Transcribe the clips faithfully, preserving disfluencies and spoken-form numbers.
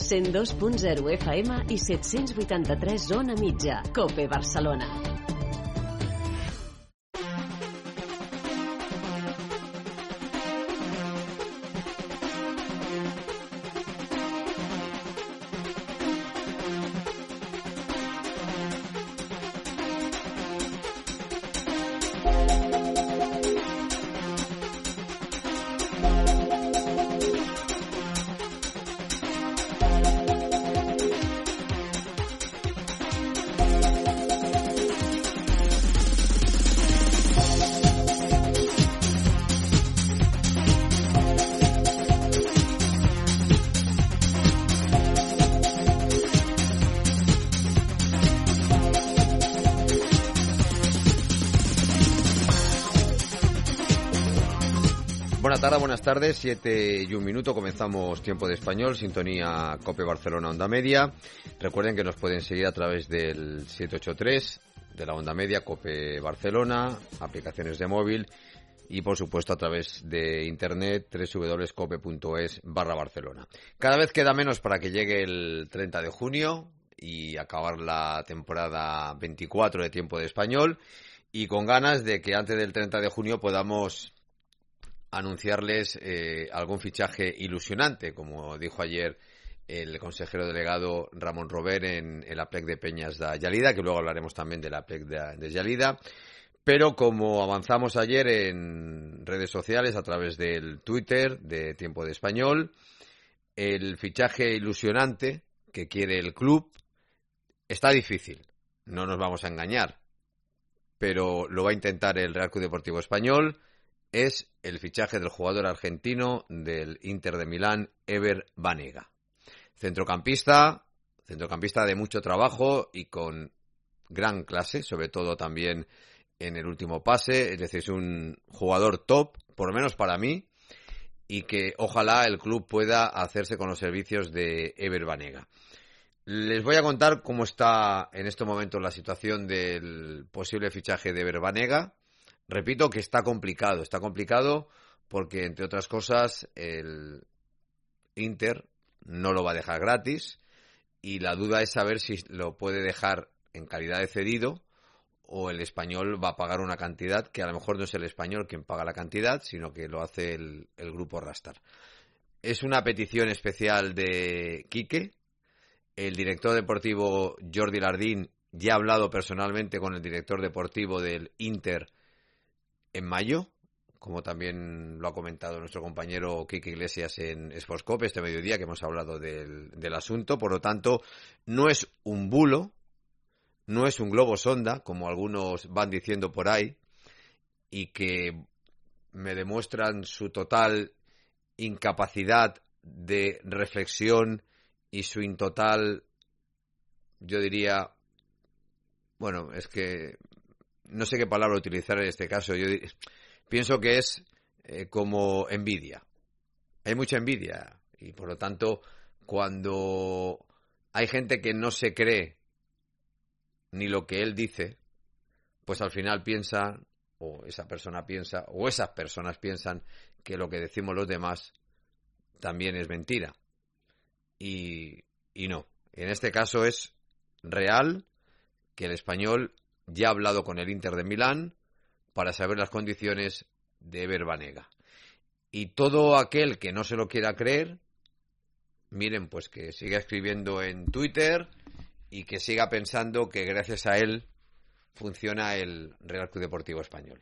cent dos punt zero F M i set-cents vuitanta-tres zona mitja. COPE Barcelona. Buenas tardes, buenas tardes, siete y un minuto, comenzamos Tiempo de Español, sintonía COPE Barcelona Onda Media. Recuerden que nos pueden seguir a través del siete ocho tres de la Onda Media, COPE Barcelona, aplicaciones de móvil y por supuesto a través de internet, doble u doble u doble u punto cope punto es barra Barcelona. Cada vez queda menos para que llegue el treinta de junio y acabar la temporada veinticuatro de Tiempo de Español, y con ganas de que antes del treinta de junio podamos anunciarles eh, algún fichaje ilusionante, como dijo ayer el consejero delegado Ramón Robert en, en la plec de Peñas de Gelida, que luego hablaremos también de la plec de, de Gelida. Pero como avanzamos ayer en redes sociales a través del Twitter de Tiempo de Español, el fichaje ilusionante que quiere el club está difícil, no nos vamos a engañar, pero lo va a intentar el Real Club Deportivo Español. Es el fichaje del jugador argentino del Inter de Milán, Ever Banega. Centrocampista, centrocampista de mucho trabajo y con gran clase, sobre todo también en el último pase. Es decir, es un jugador top, por lo menos para mí, y que ojalá el club pueda hacerse con los servicios de Ever Banega. Les voy a contar cómo está en estos momentos la situación del posible fichaje de Ever Banega. Repito que está complicado, está complicado porque, entre otras cosas, el Inter no lo va a dejar gratis y la duda es saber si lo puede dejar en calidad de cedido o el Español va a pagar una cantidad que a lo mejor no es el Español quien paga la cantidad, sino que lo hace el, el grupo Rastar. Es una petición especial de Quique. El director deportivo Jordi Lardín ya ha hablado personalmente con el director deportivo del Inter en mayo, como también lo ha comentado nuestro compañero Quique Iglesias en Sportscope este mediodía, que hemos hablado del, del asunto. Por lo tanto, no es un bulo, no es un globo sonda, como algunos van diciendo por ahí, y que me demuestran su total incapacidad de reflexión y su intotal, yo diría, bueno, es que no sé qué palabra utilizar en este caso. Yo pienso que es eh, como envidia. Hay mucha envidia y, por lo tanto, cuando hay gente que no se cree ni lo que él dice, pues al final piensa, o esa persona piensa, o esas personas piensan que lo que decimos los demás también es mentira. Y, y no. En este caso es real que el Español ya ha hablado con el Inter de Milán para saber las condiciones de Ever Banega. Y todo aquel que no se lo quiera creer, miren, pues que siga escribiendo en Twitter y que siga pensando que gracias a él funciona el Real Club Deportivo Español.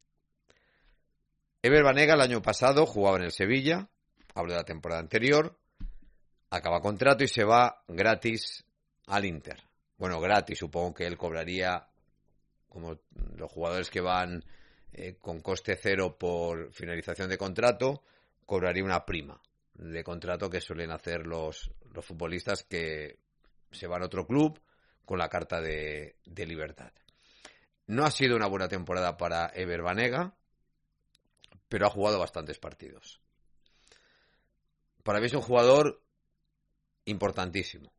Ever Banega el año pasado jugaba en el Sevilla, hablo de la temporada anterior, acaba contrato y se va gratis al Inter. Bueno, gratis, supongo que él cobraría, como los jugadores que van eh, con coste cero por finalización de contrato, cobraría una prima de contrato que suelen hacer los, los futbolistas que se van a otro club con la carta de, de libertad. No ha sido una buena temporada para Ever Banega, pero ha jugado bastantes partidos. Para mí es un jugador importantísimo.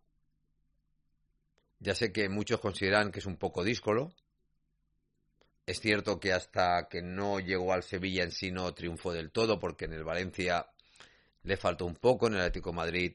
Ya sé que muchos consideran que es un poco díscolo. Es cierto que hasta que no llegó al Sevilla en sí no triunfó del todo, porque en el Valencia le faltó un poco, en el Atlético de Madrid, eh,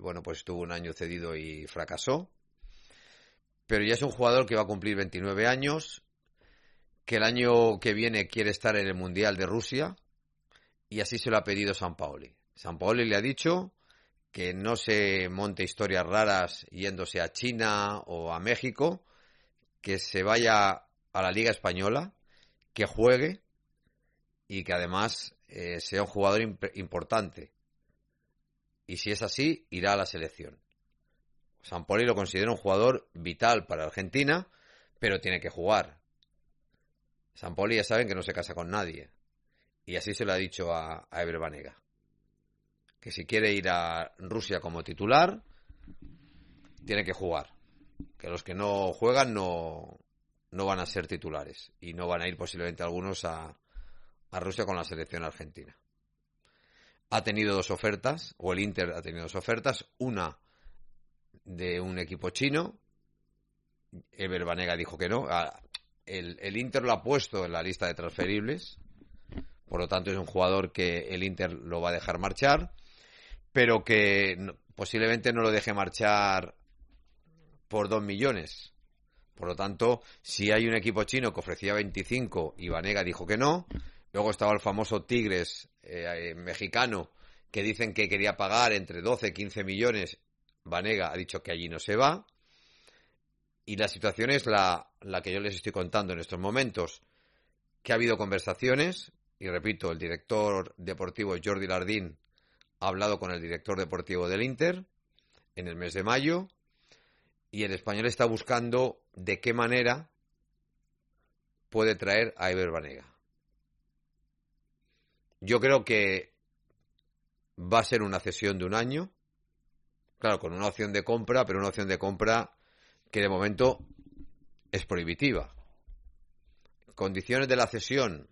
bueno, pues estuvo un año cedido y fracasó. Pero ya es un jugador que va a cumplir veintinueve años, que el año que viene quiere estar en el Mundial de Rusia, y así se lo ha pedido Sampaoli. Sampaoli le ha dicho que no se monte historias raras yéndose a China o a México, que se vaya a la Liga Española, que juegue y que además eh, sea un jugador imp- importante. Y si es así, irá a la selección. Sampaoli lo considera un jugador vital para Argentina, pero tiene que jugar. Sampaoli ya saben que no se casa con nadie. Y así se lo ha dicho a, a Ever Banega. Que si quiere ir a Rusia como titular, tiene que jugar. Que los que no juegan no, no van a ser titulares. Y no van a ir posiblemente algunos a, a Rusia con la selección argentina. Ha tenido dos ofertas, o el Inter ha tenido dos ofertas. Una de un equipo chino. Ever Banega dijo que no. El, el Inter lo ha puesto en la lista de transferibles. Por lo tanto, es un jugador que el Inter lo va a dejar marchar, pero que no, posiblemente no lo deje marchar por dos millones. Por lo tanto, si hay un equipo chino que ofrecía veinticinco y Banega dijo que no, luego estaba el famoso Tigres eh, mexicano que dicen que quería pagar entre doce y quince millones. Banega ha dicho que allí no se va. Y la situación es la, la que yo les estoy contando en estos momentos, que ha habido conversaciones. Y repito, el director deportivo Jordi Lardín ha hablado con el director deportivo del Inter en el mes de mayo y el español está buscando de qué manera puede traer a Ever Banega. Yo creo que va a ser una cesión de un año, claro, con una opción de compra, pero una opción de compra que de momento es prohibitiva. Condiciones de la cesión.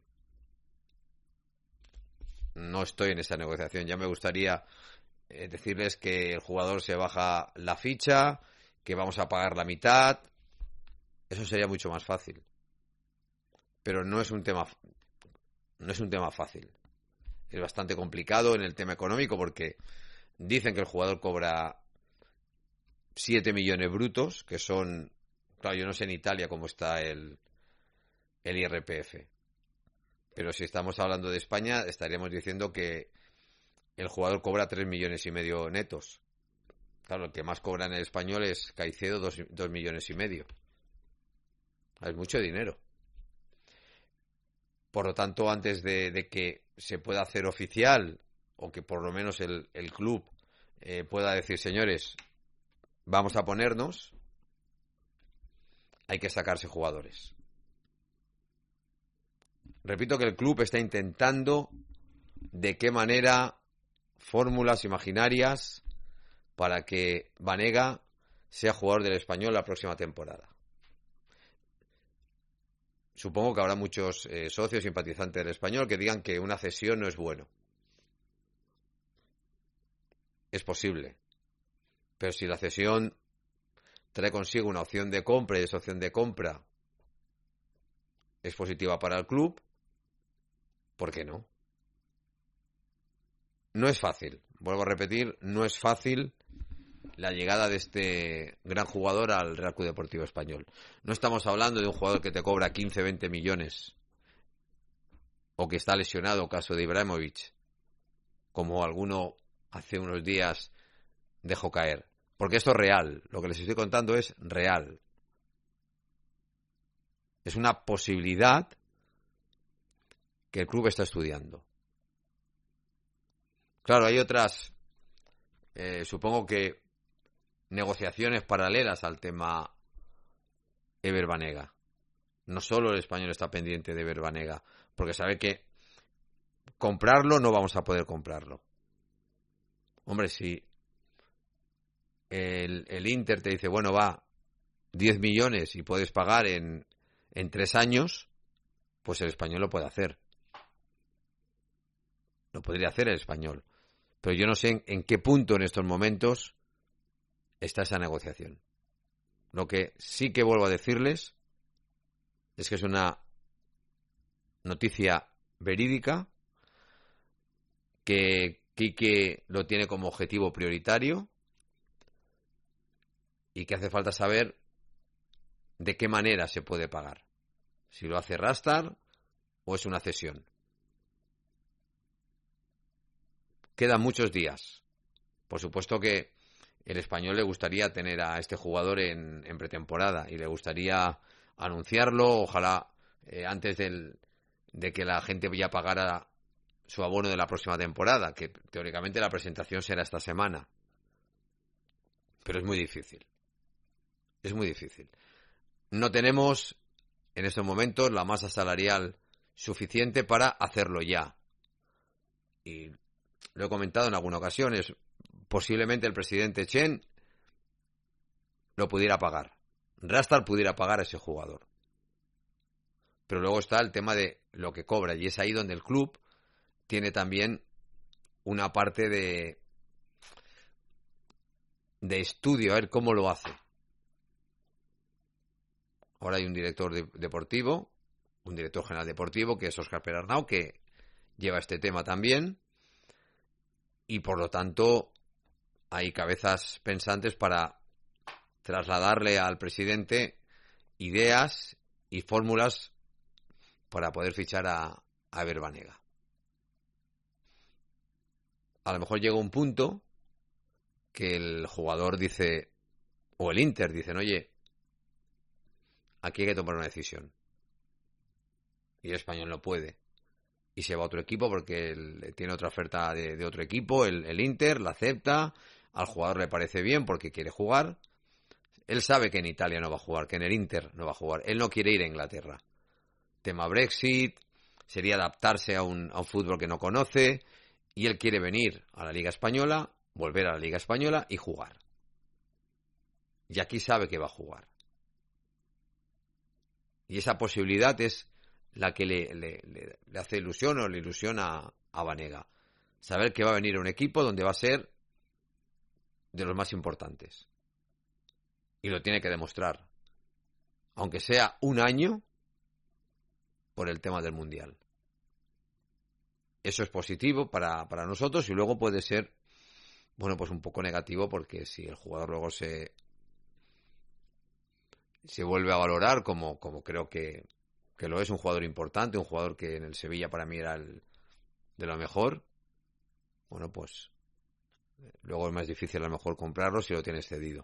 No estoy en esa negociación. Ya me gustaría eh, decirles que el jugador se baja la ficha, que vamos a pagar la mitad. Eso sería mucho más fácil. Pero no es un tema, no es un tema fácil. Es bastante complicado en el tema económico porque dicen que el jugador cobra siete millones brutos, que son, claro, yo no sé en Italia cómo está el, el I R P F. Pero si estamos hablando de España, estaríamos diciendo que el jugador cobra tres millones y medio netos. Claro, el que más cobra en el español es Caicedo, dos, dos millones y medio. Es mucho dinero. Por lo tanto, antes de, de que se pueda hacer oficial, o que por lo menos el, el club eh, pueda decir, señores, vamos a ponernos, hay que sacarse jugadores. Repito que el club está intentando de qué manera, fórmulas imaginarias para que Banega sea jugador del Español la próxima temporada. Supongo que habrá muchos eh, socios simpatizantes del Español que digan que una cesión no es bueno. Es posible. Pero si la cesión trae consigo una opción de compra y esa opción de compra es positiva para el club, ¿por qué no? No es fácil, vuelvo a repetir, no es fácil la llegada de este gran jugador al Real Club Deportivo Español. No estamos hablando de un jugador que te cobra quince, veinte millones o que está lesionado, caso de Ibrahimovic, como alguno hace unos días dejó caer. Porque esto es real, lo que les estoy contando es real. Es una posibilidad que el club está estudiando. Claro, hay otras, eh, supongo que negociaciones paralelas al tema Ever Banega. No solo el español está pendiente de Ever Banega, porque sabe que comprarlo no vamos a poder comprarlo. Hombre, si el, el Inter te dice, bueno, va, diez millones y puedes pagar en, en tres años, pues el español lo puede hacer. Lo podría hacer el español. Pero yo no sé en, en qué punto en estos momentos está esa negociación. Lo que sí que vuelvo a decirles es que es una noticia verídica, que Quique lo tiene como objetivo prioritario y que hace falta saber de qué manera se puede pagar. Si lo hace Rastar o es una cesión. Quedan muchos días. Por supuesto que el Español le gustaría tener a este jugador en, en pretemporada y le gustaría anunciarlo, ojalá eh, antes del, de que la gente ya pagara su abono de la próxima temporada, que teóricamente la presentación será esta semana. Pero es muy difícil. Es muy difícil. No tenemos en estos momentos la masa salarial suficiente para hacerlo ya. Y lo he comentado en alguna ocasión, es posiblemente el presidente Chen lo pudiera pagar. Rastar pudiera pagar a ese jugador. Pero luego está el tema de lo que cobra, y es ahí donde el club tiene también una parte de, de estudio, a ver cómo lo hace. Ahora hay un director de, deportivo, un director general deportivo, que es Óscar Perarnau, que lleva este tema también, y por lo tanto hay cabezas pensantes para trasladarle al presidente ideas y fórmulas para poder fichar a, a Ever Banega. A lo mejor llega un punto que el jugador dice, o el Inter dicen, oye, aquí hay que tomar una decisión. Y el Español no puede. Y se va a otro equipo porque él tiene otra oferta de, de otro equipo, el, el Inter la acepta, al jugador le parece bien porque quiere jugar. Él sabe que en Italia no va a jugar, que en el Inter no va a jugar. Él no quiere ir a Inglaterra. Tema Brexit, sería adaptarse a un, a un fútbol que no conoce, y él quiere venir a la Liga Española, volver a la Liga Española y jugar. Y aquí sabe que va a jugar. Y esa posibilidad es la que le, le, le, le hace ilusión o le ilusiona a Banega. Saber que va a venir a un equipo donde va a ser de los más importantes. Y lo tiene que demostrar. Aunque sea un año por el tema del Mundial. Eso es positivo para, para nosotros, y luego puede ser, bueno, pues un poco negativo, porque si el jugador luego se se vuelve a valorar como, como creo que, que lo es, un jugador importante, un jugador que en el Sevilla para mí era el de lo mejor, bueno, pues luego es más difícil a lo mejor comprarlo si lo tienes cedido.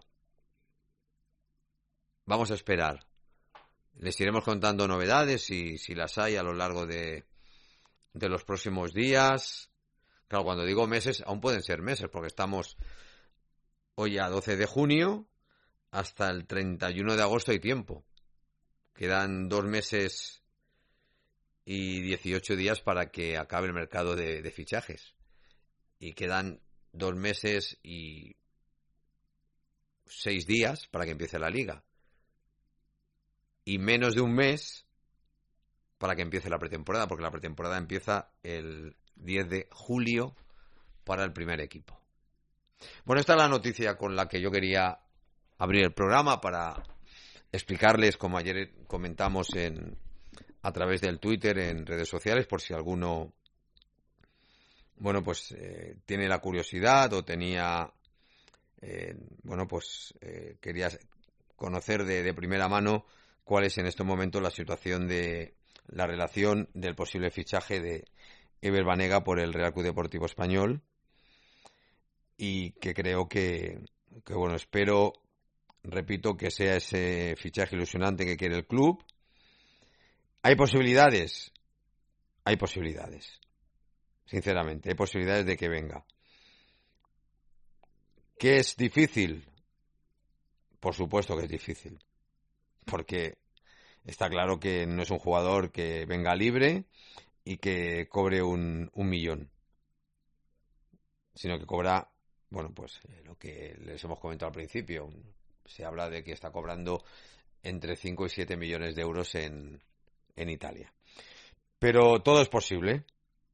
Vamos a esperar. Les iremos contando novedades, si, si las hay a lo largo de, de los próximos días. Claro, cuando digo meses, aún pueden ser meses, porque estamos hoy a doce de junio, hasta el treinta y uno de agosto hay tiempo. Quedan dos meses y dieciocho días para que acabe el mercado de, de fichajes. Y quedan dos meses y seis días para que empiece la liga. Y menos de un mes para que empiece la pretemporada, porque la pretemporada empieza el diez de julio para el primer equipo. Bueno, esta es la noticia con la que yo quería abrir el programa, para explicarles, como ayer comentamos en a través del Twitter, en redes sociales, por si alguno, bueno, pues eh, tiene la curiosidad o tenía, eh, bueno, pues eh, quería conocer de, de primera mano cuál es en este momento la situación de la relación del posible fichaje de Ever Banega por el Real Club Deportivo Español, y que creo que, que bueno, espero, repito, que sea ese fichaje ilusionante que quiere el club. ¿Hay posibilidades? Hay posibilidades. Sinceramente, hay posibilidades de que venga. ¿Qué es difícil? Por supuesto que es difícil. Porque está claro que no es un jugador que venga libre y que cobre un, un millón. Sino que cobra, bueno, pues lo que les hemos comentado al principio. Se habla de que está cobrando entre cinco y siete millones de euros en, en Italia. Pero todo es posible.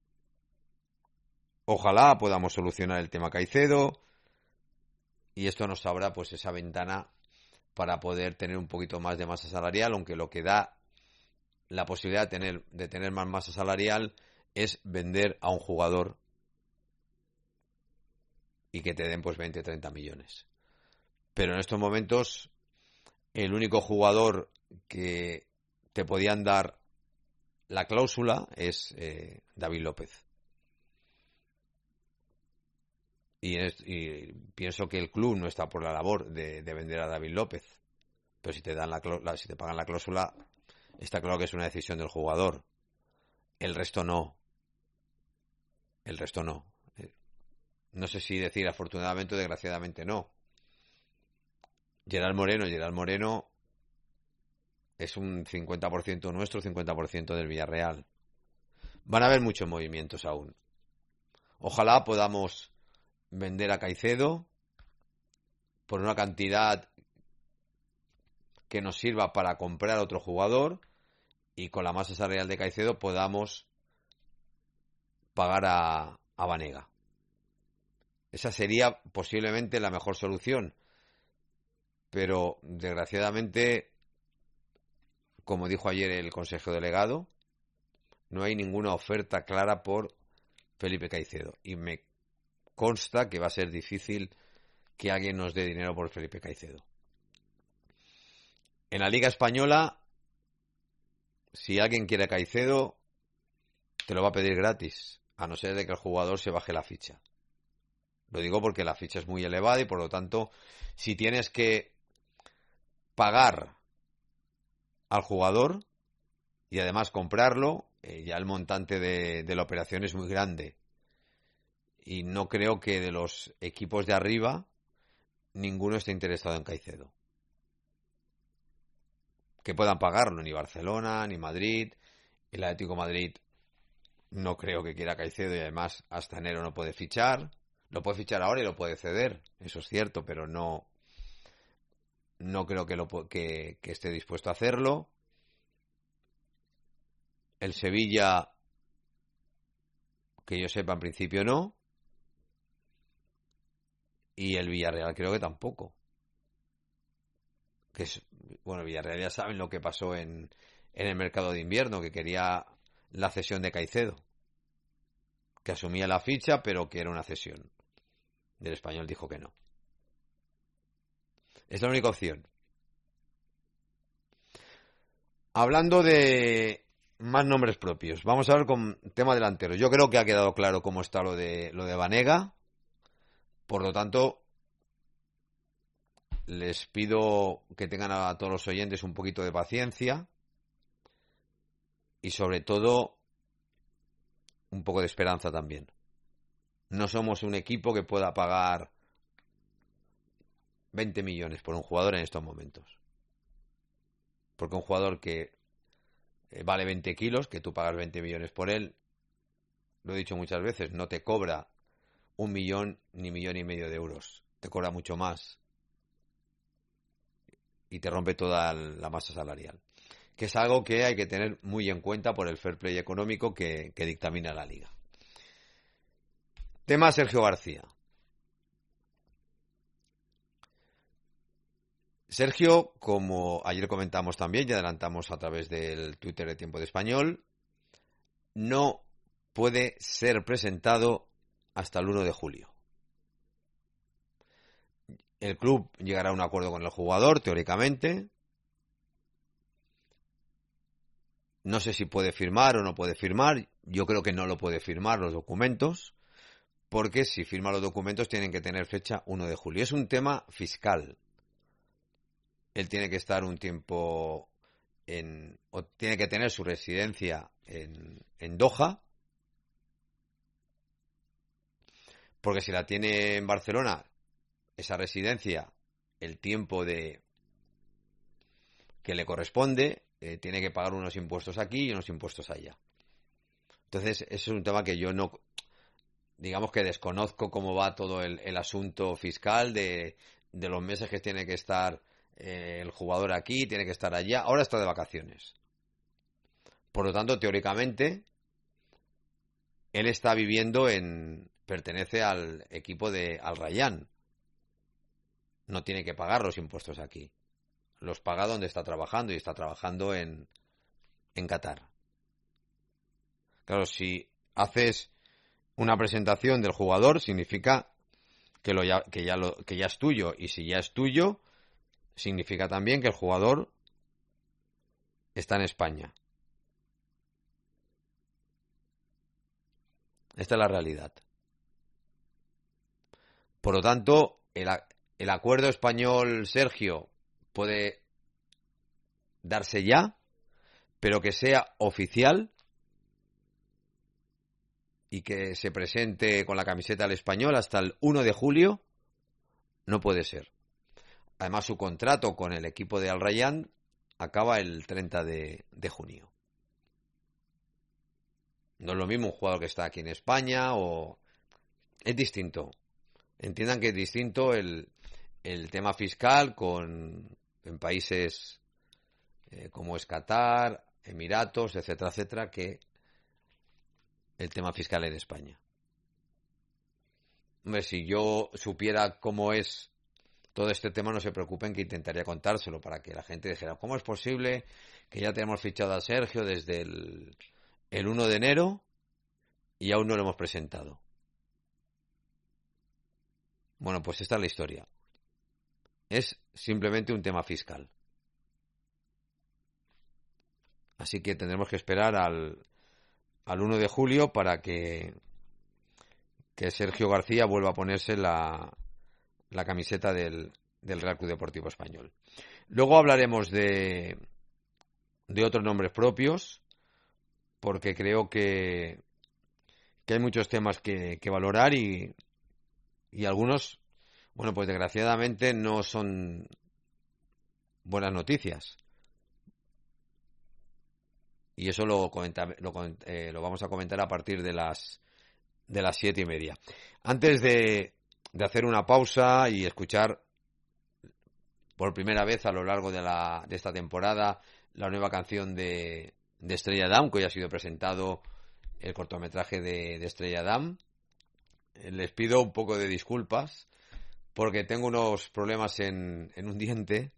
Ojalá podamos solucionar el tema Caicedo, y esto nos abra pues esa ventana para poder tener un poquito más de masa salarial, aunque lo que da la posibilidad de tener, de tener más masa salarial es vender a un jugador y que te den pues veinte, treinta millones. pero en estos momentos el único jugador que te podían dar la cláusula es eh, David López. Y, es, y pienso que el club no está por la labor de, de vender a David López. Pero si te dan la, la si te pagan la cláusula, está claro que es una decisión del jugador. El resto no. El resto no. No sé si decir afortunadamente o desgraciadamente no. Gerard Moreno, Gerard Moreno es un cincuenta por ciento nuestro, cincuenta por ciento del Villarreal. Van a haber muchos movimientos aún. Ojalá podamos vender a Caicedo por una cantidad que nos sirva para comprar otro jugador y con la masa salarial de Caicedo podamos pagar a, a Banega. Esa sería posiblemente la mejor solución, pero desgraciadamente, como dijo ayer el consejo delegado, no hay ninguna oferta clara por Felipe Caicedo y me consta que va a ser difícil que alguien nos dé dinero por Felipe Caicedo. En la Liga Española, si alguien quiere a Caicedo, te lo va a pedir gratis, a no ser de que el jugador se baje la ficha. Lo digo porque la ficha es muy elevada y por lo tanto, si tienes que pagar al jugador y además comprarlo, eh, ya el montante de, de la operación es muy grande. Y no creo que de los equipos de arriba ninguno esté interesado en Caicedo. Que puedan pagarlo, ni Barcelona, ni Madrid. El Atlético de Madrid no creo que quiera Caicedo y además hasta enero no puede fichar. Lo puede fichar ahora y lo puede ceder, eso es cierto, pero no, no creo que, lo, que, que esté dispuesto a hacerlo. El Sevilla, que yo sepa, en principio no. Y el Villarreal creo que tampoco. Que es, bueno, el Villarreal ya saben lo que pasó en, en el mercado de invierno, que quería la cesión de Caicedo. Que asumía la ficha, pero que era una cesión. Y el Español dijo que no. Es la única opción. Hablando de más nombres propios, vamos a ver con tema delantero. Yo creo que ha quedado claro cómo está lo de lo de Banega. Por lo tanto, les pido que tengan a todos los oyentes un poquito de paciencia y sobre todo un poco de esperanza también. No somos un equipo que pueda pagar veinte millones por un jugador en estos momentos. Porque un jugador que vale veinte kilos, que tú pagas veinte millones por él, lo he dicho muchas veces, no te cobra un millón ni millón y medio de euros. Te cobra mucho más. Y te rompe toda la masa salarial. Que es algo que hay que tener muy en cuenta por el fair play económico que, que dictamina la Liga. Tema Sergio García. Sergio, como ayer comentamos también y adelantamos a través del Twitter de Tiempo de Español, no puede ser presentado hasta el uno de julio. El club llegará a un acuerdo con el jugador, teóricamente. No sé si puede firmar o no puede firmar. Yo creo que no lo puede firmar los documentos, porque si firma los documentos tienen que tener fecha uno de julio. Es un tema fiscal. Él tiene que estar un tiempo en, o tiene que tener su residencia en, en Doha, porque si la tiene en Barcelona, esa residencia, el tiempo de que le corresponde, eh, tiene que pagar unos impuestos aquí y unos impuestos allá. Entonces, ese es un tema que yo no, digamos que desconozco cómo va todo el, el asunto fiscal de, de los meses que tiene que estar eh, el jugador aquí, tiene que estar allá. Ahora está de vacaciones. Por lo tanto, teóricamente, él está viviendo en, pertenece al equipo de Al Rayyan. No tiene que pagar los impuestos aquí. Los paga donde está trabajando y está trabajando en, en Qatar. Claro, si haces una presentación del jugador, significa que, lo ya, que, ya lo, que ya es tuyo. Y si ya es tuyo, significa también que el jugador está en España. Esta es la realidad. Por lo tanto, el, el acuerdo español-Sergio puede darse ya, pero que sea oficial y que se presente con la camiseta del Español hasta el uno de julio, no puede ser. Además, su contrato con el equipo de Al Rayyan acaba el treinta de junio. No es lo mismo un jugador que está aquí en España o... Es distinto. Entiendan que es distinto el, el tema fiscal con en países eh, como es Qatar, Emiratos, etcétera, etcétera, que el tema fiscal en España. Hombre, si yo supiera cómo es todo este tema, no se preocupen, que intentaría contárselo para que la gente dijera, ¿cómo es posible que ya tenemos fichado a Sergio desde el, el uno de enero y aún no lo hemos presentado? Bueno, pues esta es la historia. Es simplemente un tema fiscal. Así que tendremos que esperar al, al uno de julio para que, que Sergio García vuelva a ponerse la, la camiseta del, del Real Club Deportivo Español. Luego hablaremos de, de otros nombres propios, porque creo que, que hay muchos temas que, que valorar y, y algunos, bueno, pues desgraciadamente no son buenas noticias. Y eso lo, comenta, lo, eh, lo vamos a comentar a partir de las de las siete y media. Antes de, de hacer una pausa y escuchar por primera vez a lo largo de, la, de esta temporada la nueva canción de, de Estrella Damm, que hoy ha sido presentado el cortometraje de, de Estrella Damm, les pido un poco de disculpas porque tengo unos problemas en, en un diente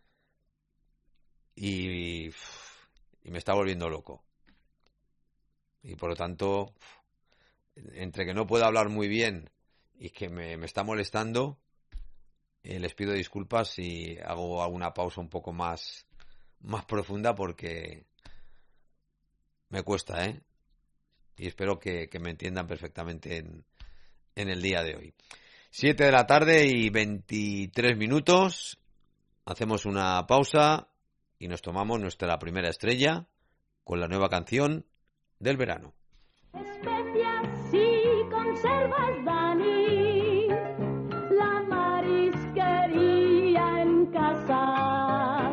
y... y me está volviendo loco. Y por lo tanto, entre que no puedo hablar muy bien y que me, me está molestando, eh, les pido disculpas y hago alguna pausa un poco más, más profunda porque me cuesta, ¿eh? Y espero que, que me entiendan perfectamente en, en el día de hoy. Siete de la tarde y veintitrés minutos. Hacemos una pausa y nos tomamos nuestra primera estrella con la nueva canción del verano. Especias y conservas, Dani, la marisquería en casa.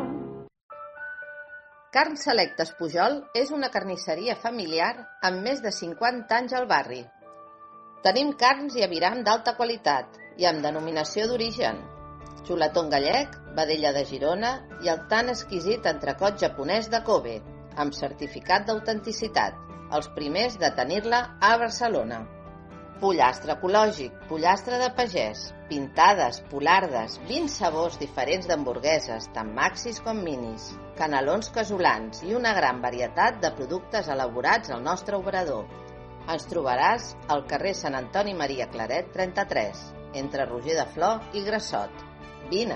Carn Selectes Pujol és una carnisseria familiar amb més de cinquanta anys al barri. Tenim carns i aviram d'alta qualitat i amb denominació d'origen. Xuletón gallec, vedella de Girona i el tan exquisit entrecot japonès de Kobe, amb certificat d'autenticitat, els primers de tenir-la a Barcelona. Pollastre ecològic, pollastre de pagès, pintades, polardes, vint sabors diferents d'hamburgueses, tant maxis com minis, canelons casolans i una gran varietat de productes elaborats al nostre obrador. Ens trobaràs al carrer Sant Antoni Maria Claret trenta-tres, entre Roger de Flor i Grassot. Vine!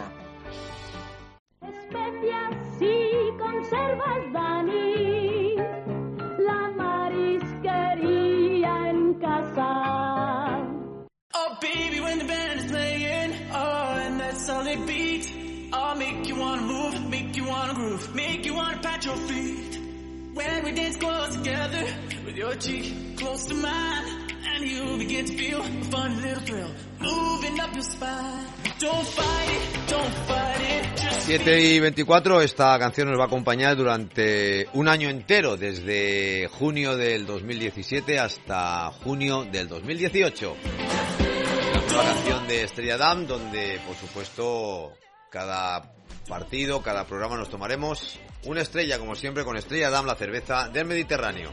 Especias y conservas, Dani, la marisquería en casa. Oh baby, when the band is playing, oh, and that solid beat, I'll make you wanna move, make you wanna groove, make you wanna pat your feet. When we dance close together, with your cheek close to mine, and you begin to feel a fun little thrill, moving up your spine. Don't fight it, don't fight it, just siete y veinticuatro, esta canción nos va a acompañar durante un año entero, desde junio del dos mil diecisiete hasta junio del dos mil dieciocho. La canción de Estrella Damm, donde por supuesto cada partido, cada programa nos tomaremos una estrella, como siempre, con Estrella Damm, la cerveza del Mediterráneo.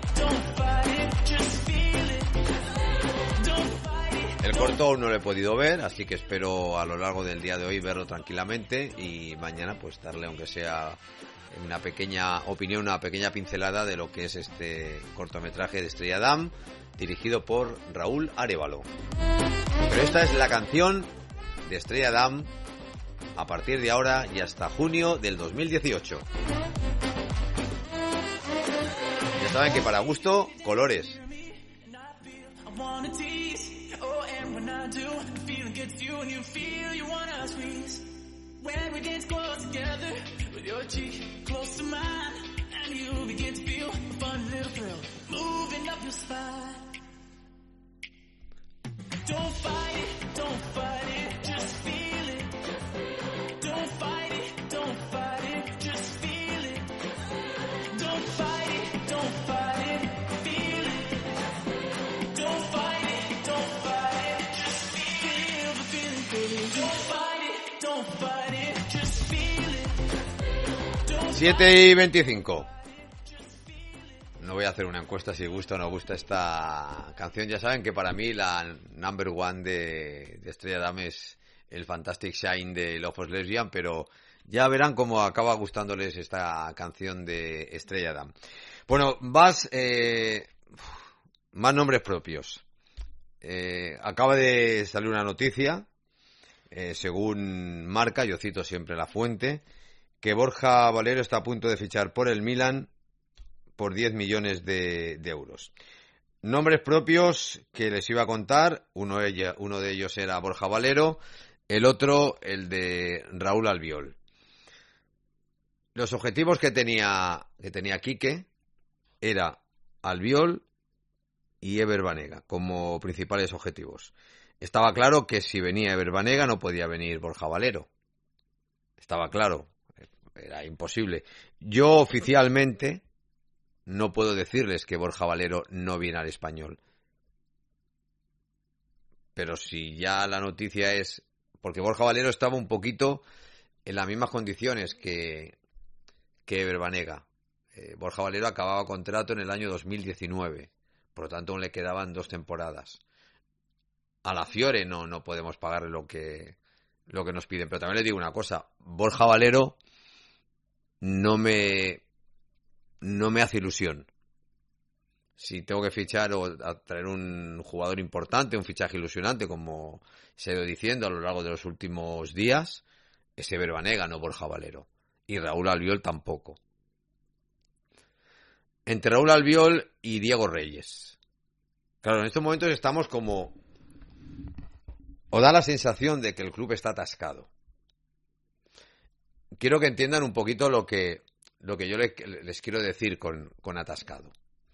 El corto aún no lo he podido ver, así que espero a lo largo del día de hoy verlo tranquilamente y mañana pues darle, aunque sea una pequeña opinión, una pequeña pincelada de lo que es este cortometraje de Estrella Damm, dirigido por Raúl Arévalo. Pero esta es la canción de Estrella Damm a partir de ahora y hasta junio del dos mil dieciocho. Ya saben que para gusto, colores. When we dance close together, with your cheek close to mine, and you begin to feel a fun little thrill moving up your spine. Don't fight it, don't fight it, just feel it. Don't fight it, don't fight it, just feel it. Don't fight it, don't fight it, feel it. Don't fight it, don't fight it, just feel the feeling, baby. Don't fight it, don't fight it. siete y veinticinco. No voy a hacer una encuesta si gusta o no gusta esta canción. Ya saben que para mí la number one de, de Estrella Damm es el Fantastic Shine de Love is Lesbian, pero ya verán cómo acaba gustándoles esta canción de Estrella Damm. Bueno, vas... Eh, más nombres propios. Eh, acaba de salir una noticia, eh, según Marca, yo cito siempre la fuente, que Borja Valero está a punto de fichar por el Milan por diez millones de, de euros. Nombres propios que les iba a contar, uno, ella, uno de ellos era Borja Valero, el otro el de Raúl Albiol. Los objetivos que tenía, que tenía Quique era Albiol y Ever Banega como principales objetivos. Estaba claro que si venía Ever Banega no podía venir Borja Valero. Estaba claro. Era imposible. Yo oficialmente no puedo decirles que Borja Valero no viene al Español. Pero si ya la noticia es... Porque Borja Valero estaba un poquito en las mismas condiciones que, que Ever Banega. Eh, Borja Valero acababa contrato en el año dos mil diecinueve. Por lo tanto, aún le quedaban dos temporadas. A la Fiore no, no podemos pagarle lo que, lo que nos piden. Pero también les digo una cosa. Borja Valero... no me no me hace ilusión. Si tengo que fichar o traer un jugador importante, un fichaje ilusionante, como se ha ido diciendo a lo largo de los últimos días, es Ever Banega, no Borja Valero. Y Raúl Albiol tampoco. Entre Raúl Albiol y Diego Reyes. Claro, en estos momentos estamos como... o da la sensación de que el club está atascado. Quiero que entiendan un poquito lo que, lo que yo les, les quiero decir con, con atascado.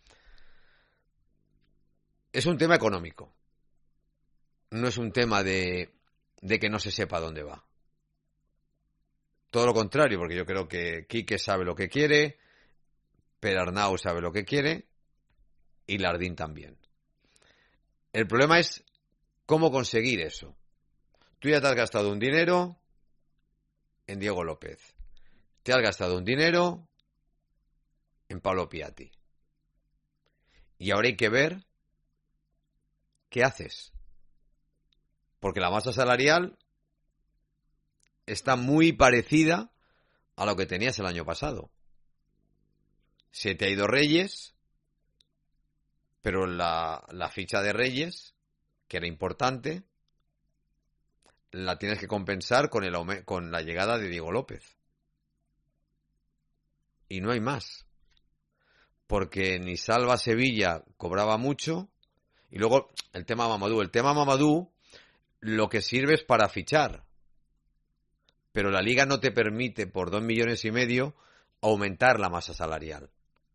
Es un tema económico. No es un tema de, de que no se sepa dónde va. Todo lo contrario, porque yo creo que Quique sabe lo que quiere, Perarnau sabe lo que quiere y Lardín también. El problema es cómo conseguir eso. Tú ya te has gastado un dinero... en Diego López. Te has gastado un dinero en Pablo Piatti. Y ahora hay que ver qué haces. Porque la masa salarial está muy parecida a lo que tenías el año pasado. Se te ha ido Reyes, pero la, la ficha de Reyes, que era importante, la tienes que compensar con, el, con la llegada de Diego López. Y no hay más. Porque ni Salva Sevilla cobraba mucho. Y luego el tema Mamadou. El tema Mamadou lo que sirve es para fichar. Pero la liga no te permite por dos millones y medio aumentar la masa salarial.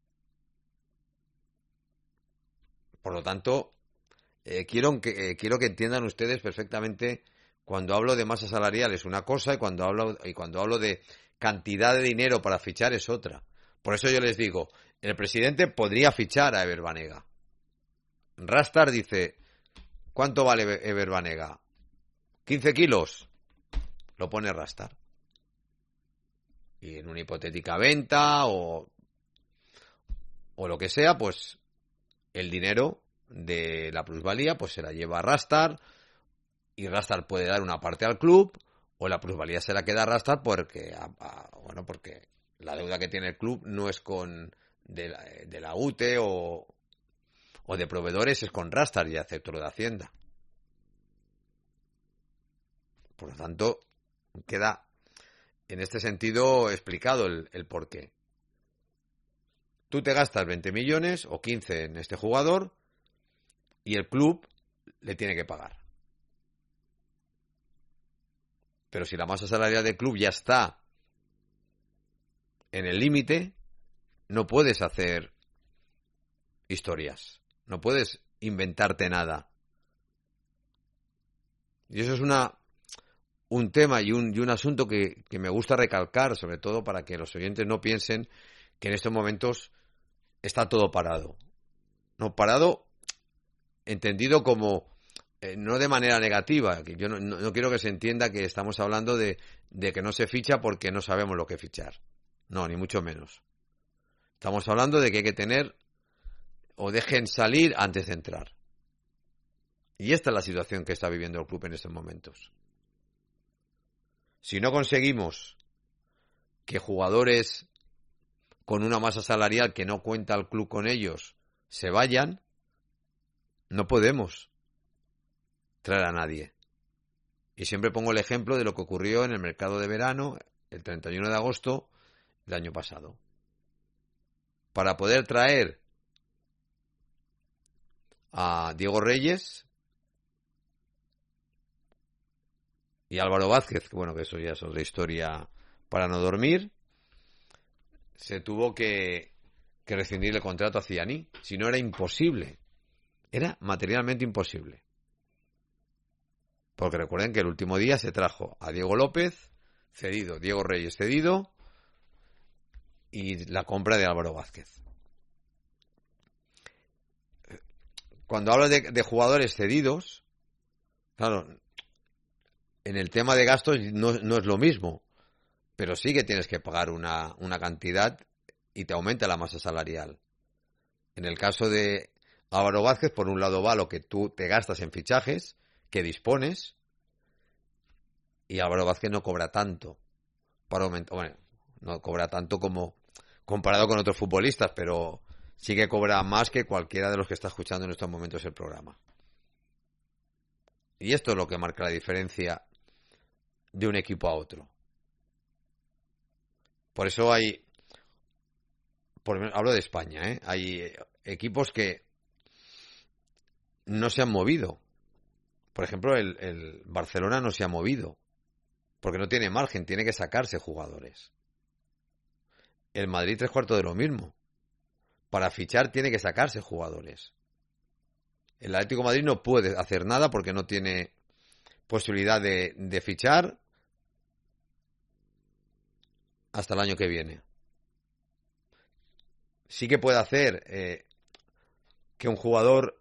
Por lo tanto, eh, quiero, que, eh, quiero que entiendan ustedes perfectamente... Cuando hablo de masa salarial es una cosa y cuando hablo, y cuando hablo de cantidad de dinero para fichar es otra. Por eso yo les digo, el presidente podría fichar a Ever Banega. Rastar dice, ¿cuánto vale Ever Banega? ¿quince kilos? Lo pone Rastar. Y en una hipotética venta o, o lo que sea, pues el dinero de la plusvalía pues se la lleva a Rastar. Y Rastar puede dar una parte al club o la plusvalía se la queda Rastar porque a, a, bueno porque la deuda que tiene el club no es con de la, de la U T E o, o de proveedores, es con Rastar y acepto lo de Hacienda. Por lo tanto, queda en este sentido explicado el, el porqué. Tú te gastas veinte millones o quince en este jugador y el club le tiene que pagar. Pero si la masa salarial del club ya está en el límite, no puedes hacer historias, no puedes inventarte nada. Y eso es una un tema y un, y un asunto que, que me gusta recalcar, sobre todo para que los oyentes no piensen que en estos momentos está todo parado. No, parado entendido como, eh, no de manera negativa, que yo no, no, no quiero que se entienda que estamos hablando de, de que no se ficha porque no sabemos lo que fichar. No, ni mucho menos. Estamos hablando de que hay que tener o dejen salir antes de entrar. Y esta es la situación que está viviendo el club en estos momentos. Si no conseguimos que jugadores con una masa salarial que no cuenta el club con ellos se vayan, no podemos traer a nadie. Y siempre pongo el ejemplo de lo que ocurrió en el mercado de verano el treinta y uno de agosto del año pasado. Para poder traer a Diego Reyes y Álvaro Vázquez, que bueno, que eso ya es otra historia para no dormir, se tuvo que, que rescindir el contrato a Ziani. Si no, era imposible. Era materialmente imposible. Porque recuerden que el último día se trajo a Diego López cedido, Diego Reyes cedido y la compra de Álvaro Vázquez. Cuando hablo de, de jugadores cedidos, claro, en el tema de gastos no, no es lo mismo, pero sí que tienes que pagar una, una cantidad y te aumenta la masa salarial. En el caso de Álvaro Vázquez, por un lado va lo que tú te gastas en fichajes, que dispones, y Álvaro Vázquez no cobra tanto para aumentar, bueno, no cobra tanto como comparado con otros futbolistas, pero sí que cobra más que cualquiera de los que está escuchando en estos momentos el programa. Y esto es lo que marca la diferencia de un equipo a otro. Por eso hay, por, hablo de España, ¿eh? Hay equipos que no se han movido. Por ejemplo, el, el Barcelona no se ha movido, porque no tiene margen, tiene que sacarse jugadores. El Madrid tres cuartos de lo mismo. Para fichar tiene que sacarse jugadores. El Atlético de Madrid no puede hacer nada porque no tiene posibilidad de, de fichar hasta el año que viene. Sí que puede hacer eh, que un jugador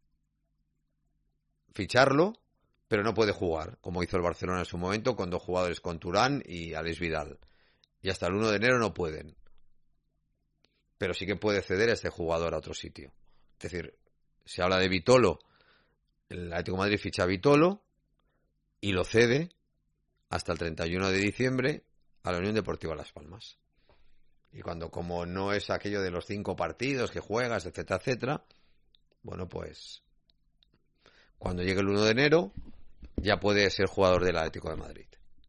ficharlo, pero no puede jugar, como hizo el Barcelona en su momento con dos jugadores, con Turán y Alex Vidal. Y hasta el uno de enero no pueden. Pero sí que puede ceder a este jugador a otro sitio. Es decir, se habla de Vitolo, el Atlético de Madrid ficha a Vitolo y lo cede hasta el treinta y uno de diciembre a la Unión Deportiva Las Palmas. Y cuando, como no es aquello de los cinco partidos que juegas, etcétera, etcétera, bueno, pues cuando llegue el uno de enero ya puede ser jugador del Atlético de Madrid.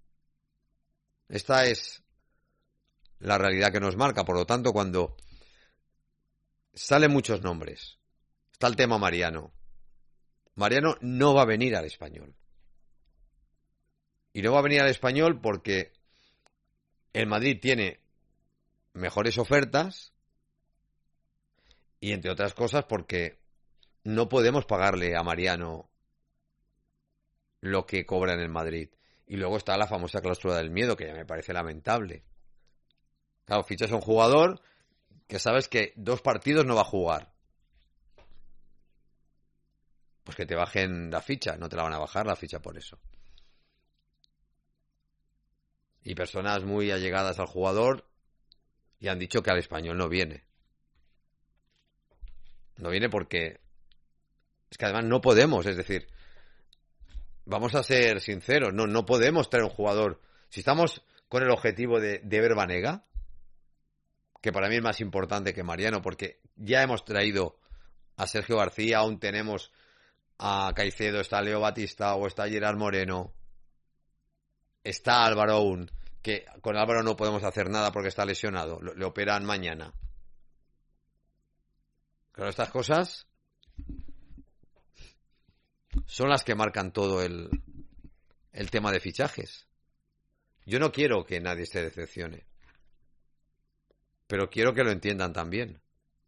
Esta es la realidad que nos marca. Por lo tanto, cuando salen muchos nombres, está el tema Mariano. Mariano no va a venir al Español. Y no va a venir al Español porque el Madrid tiene mejores ofertas y, entre otras cosas, porque no podemos pagarle a Mariano lo que cobra en el Madrid. Y luego está la famosa cláusula del miedo, que ya me parece lamentable. Claro, fichas a un jugador que sabes que dos partidos no va a jugar. Pues que te bajen la ficha, no te la van a bajar la ficha por eso. Y personas muy allegadas al jugador y han dicho que al Español no viene. No viene porque es que además no podemos, es decir, vamos a ser sinceros, no, no podemos traer un jugador. Si estamos con el objetivo de, de ver Banega, que para mí es más importante que Mariano, porque ya hemos traído a Sergio García, aún tenemos a Caicedo, está Leo Batista o está Gerard Moreno. está Álvaro aún, que con Álvaro no podemos hacer nada porque está lesionado, le operan mañana. Claro, estas cosas son las que marcan todo el, el tema de fichajes. Yo no quiero que nadie se decepcione, pero quiero que lo entiendan también.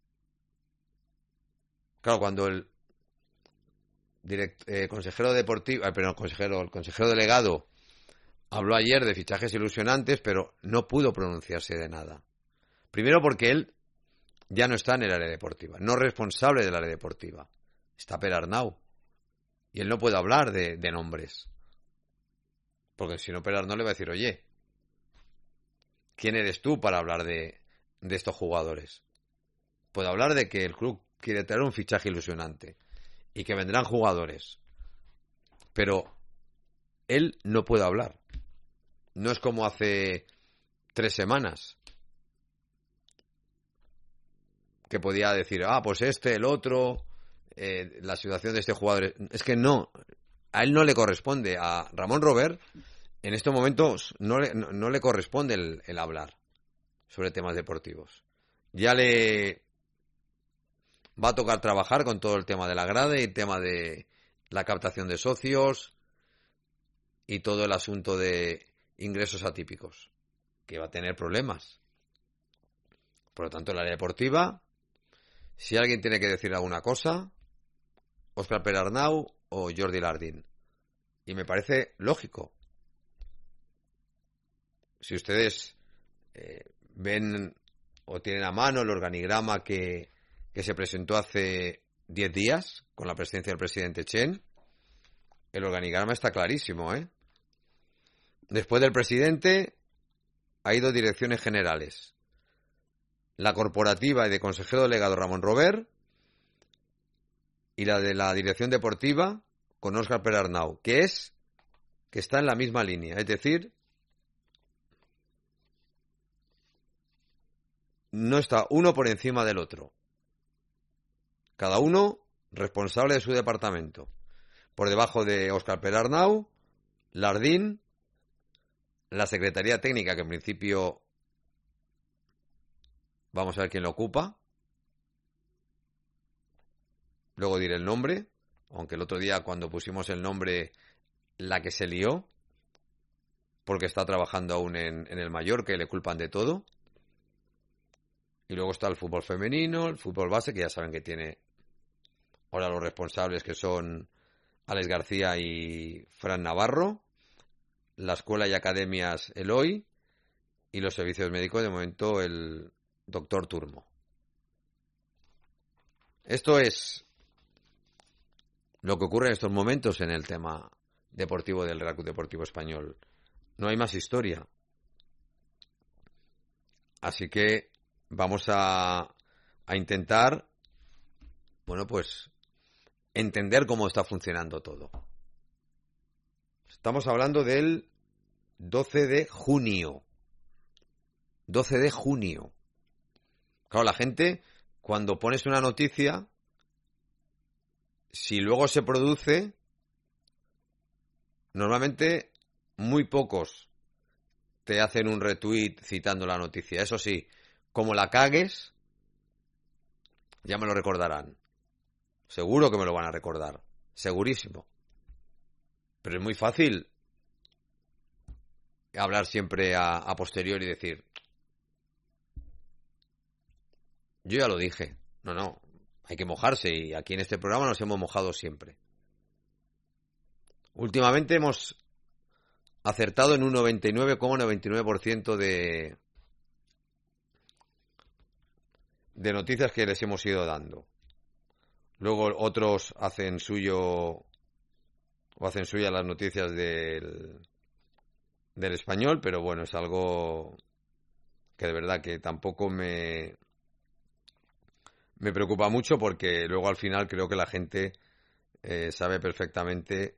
Claro, cuando el direct, eh, consejero deportivo, eh, perdón, consejero, el consejero delegado habló ayer de fichajes ilusionantes, pero no pudo pronunciarse de nada. Primero porque él ya no está en el área deportiva, no es responsable del área deportiva. Está Per Arnau. Y él no puede hablar de, de nombres. Porque si no, Per Arnau le va a decir, oye, ¿quién eres tú para hablar de, de estos jugadores? Puedo hablar de que el club quiere traer un fichaje ilusionante y que vendrán jugadores. Pero él no puede hablar. No es como hace tres semanas que podía decir, ah, pues este, el otro, eh, la situación de este jugador. Es que no, a él no le corresponde. A Ramón Robert, en estos momentos, no le, no, no le corresponde el, el hablar sobre temas deportivos. Ya le va a tocar trabajar con todo el tema de la grada y el tema de la captación de socios y todo el asunto de ingresos atípicos, que va a tener problemas. Por lo tanto, el área deportiva, si alguien tiene que decir alguna cosa, Óscar Per Arnau o Jordi Lardín. Y me parece lógico. Si ustedes eh, ven o tienen a mano el organigrama que, que se presentó hace diez días con la presidencia del presidente Chen, el organigrama está clarísimo, ¿eh? Después del presidente hay dos direcciones generales. La corporativa y de consejero delegado Ramón Robert y la de la dirección deportiva con Óscar Per Arnau, que es que está en la misma línea, es decir, no está uno por encima del otro. Cada uno responsable de su departamento. Por debajo de Óscar Per Arnau, Lardín, la Secretaría Técnica, que en principio vamos a ver quién lo ocupa. Luego diré el nombre, aunque el otro día cuando pusimos el nombre, la que se lió, porque está trabajando aún en, en el Mallorca y le culpan de todo. Y luego está el fútbol femenino, el fútbol base, que ya saben que tiene ahora los responsables, que son Alex García y Fran Navarro, la escuela y academias Eloy y los servicios médicos, de momento, el doctor Turmo. Esto es lo que ocurre en estos momentos en el tema deportivo del Real Club Deportivo Español. No hay más historia. Así que vamos a, a intentar, bueno, pues, entender cómo está funcionando todo. Estamos hablando del doce de junio. doce de junio. Claro, la gente, cuando pones una noticia, si luego se produce, normalmente muy pocos te hacen un retweet citando la noticia. Eso sí, como la cagues, ya me lo recordarán. Seguro que me lo van a recordar. Segurísimo. Pero es muy fácil hablar siempre a, a posteriori y decir, yo ya lo dije. No, no, hay que mojarse y aquí en este programa nos hemos mojado siempre. Últimamente hemos acertado en un noventa y nueve coma noventa y nueve por ciento de, de noticias que les hemos ido dando. Luego otros hacen suyo o hacen suya las noticias del, del Español, pero bueno, es algo que de verdad que tampoco me, me preocupa mucho, porque luego al final creo que la gente eh, sabe perfectamente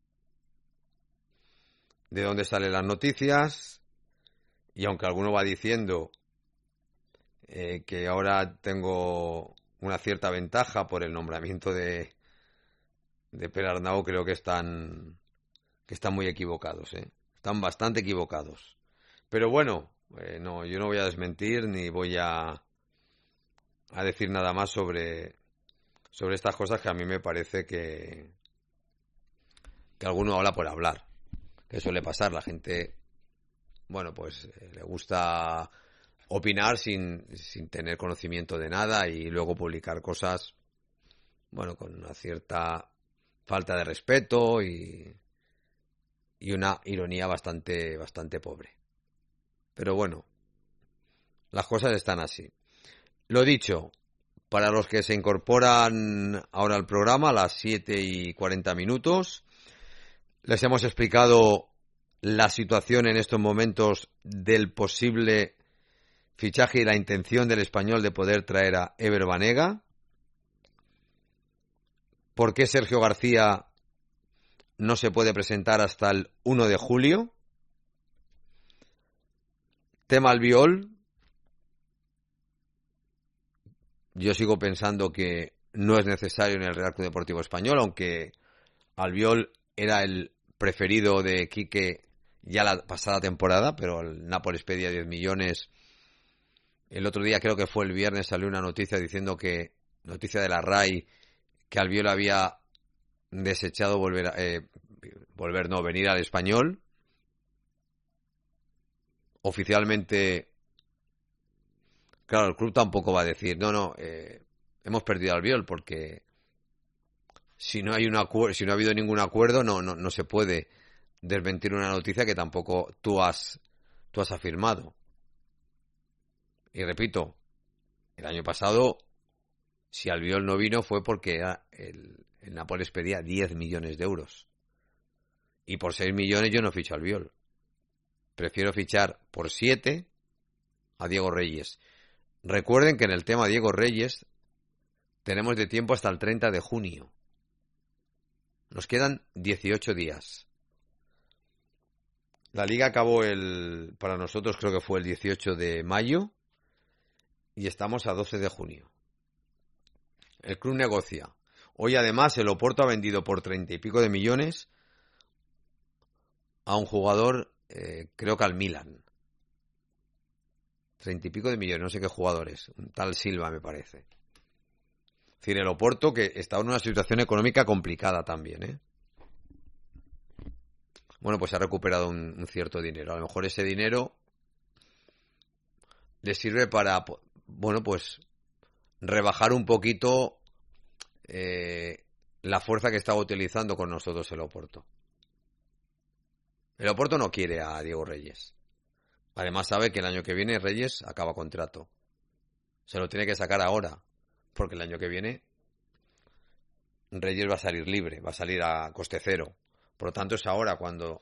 de dónde salen las noticias, y aunque alguno va diciendo eh, que ahora tengo una cierta ventaja por el nombramiento de de Per Arnau, creo que están que están muy equivocados, ¿eh? Están bastante equivocados. Pero bueno, eh, no, yo no voy a desmentir ni voy a, a decir nada más sobre, sobre estas cosas que a mí me parece que, que alguno habla por hablar. Que suele pasar, la gente, bueno, pues eh, le gusta opinar sin, sin tener conocimiento de nada y luego publicar cosas, bueno, con una cierta falta de respeto y, y una ironía bastante, bastante pobre. Pero bueno, las cosas están así. Lo dicho, para los que se incorporan ahora al programa a las siete y cuarenta minutos, les hemos explicado la situación en estos momentos del posible fichaje y la intención del Español de poder traer a Ever Banega. ¿Por qué Sergio García no se puede presentar hasta el uno de julio? Tema Albiol. Yo sigo pensando que no es necesario en el Real Club Deportivo Español, aunque Albiol era el preferido de Quique ya la pasada temporada, pero el Nápoles pedía diez millones. El otro día, creo que fue el viernes, salió una noticia diciendo que, noticia de la R A I, que Albiol había desechado volver, a, eh, volver no, venir al Español. Oficialmente, claro, el club tampoco va a decir, no, no, eh, hemos perdido a Albiol, porque si no hay un acuerdo, si no ha habido ningún acuerdo, no, no, no se puede desmentir una noticia que tampoco tú has, tú has afirmado. Y repito, el año pasado, si Albiol no vino fue porque era el, el Nápoles pedía diez millones de euros. Y por seis millones yo no ficho a Albiol. Prefiero fichar por siete a Diego Reyes. Recuerden que en el tema Diego Reyes tenemos de tiempo hasta el treinta de junio. Nos quedan dieciocho días. La liga acabó el, para nosotros creo que fue el dieciocho de mayo y estamos a doce de junio. El club negocia. Hoy además el Oporto ha vendido por treinta y pico de millones a un jugador, eh, creo que al Milan. Treinta y pico de millones, no sé qué jugadores. Un tal Silva me parece. Es decir, el Oporto que está en una situación económica complicada también, ¿eh? Bueno, pues ha recuperado un, un cierto dinero. A lo mejor ese dinero le sirve para, bueno, pues rebajar un poquito eh, la fuerza que estaba utilizando con nosotros el Oporto. El Oporto no quiere a Diego Reyes. Además sabe que el año que viene Reyes acaba contrato. Se lo tiene que sacar ahora, porque el año que viene Reyes va a salir libre, va a salir a coste cero. Por lo tanto, es ahora cuando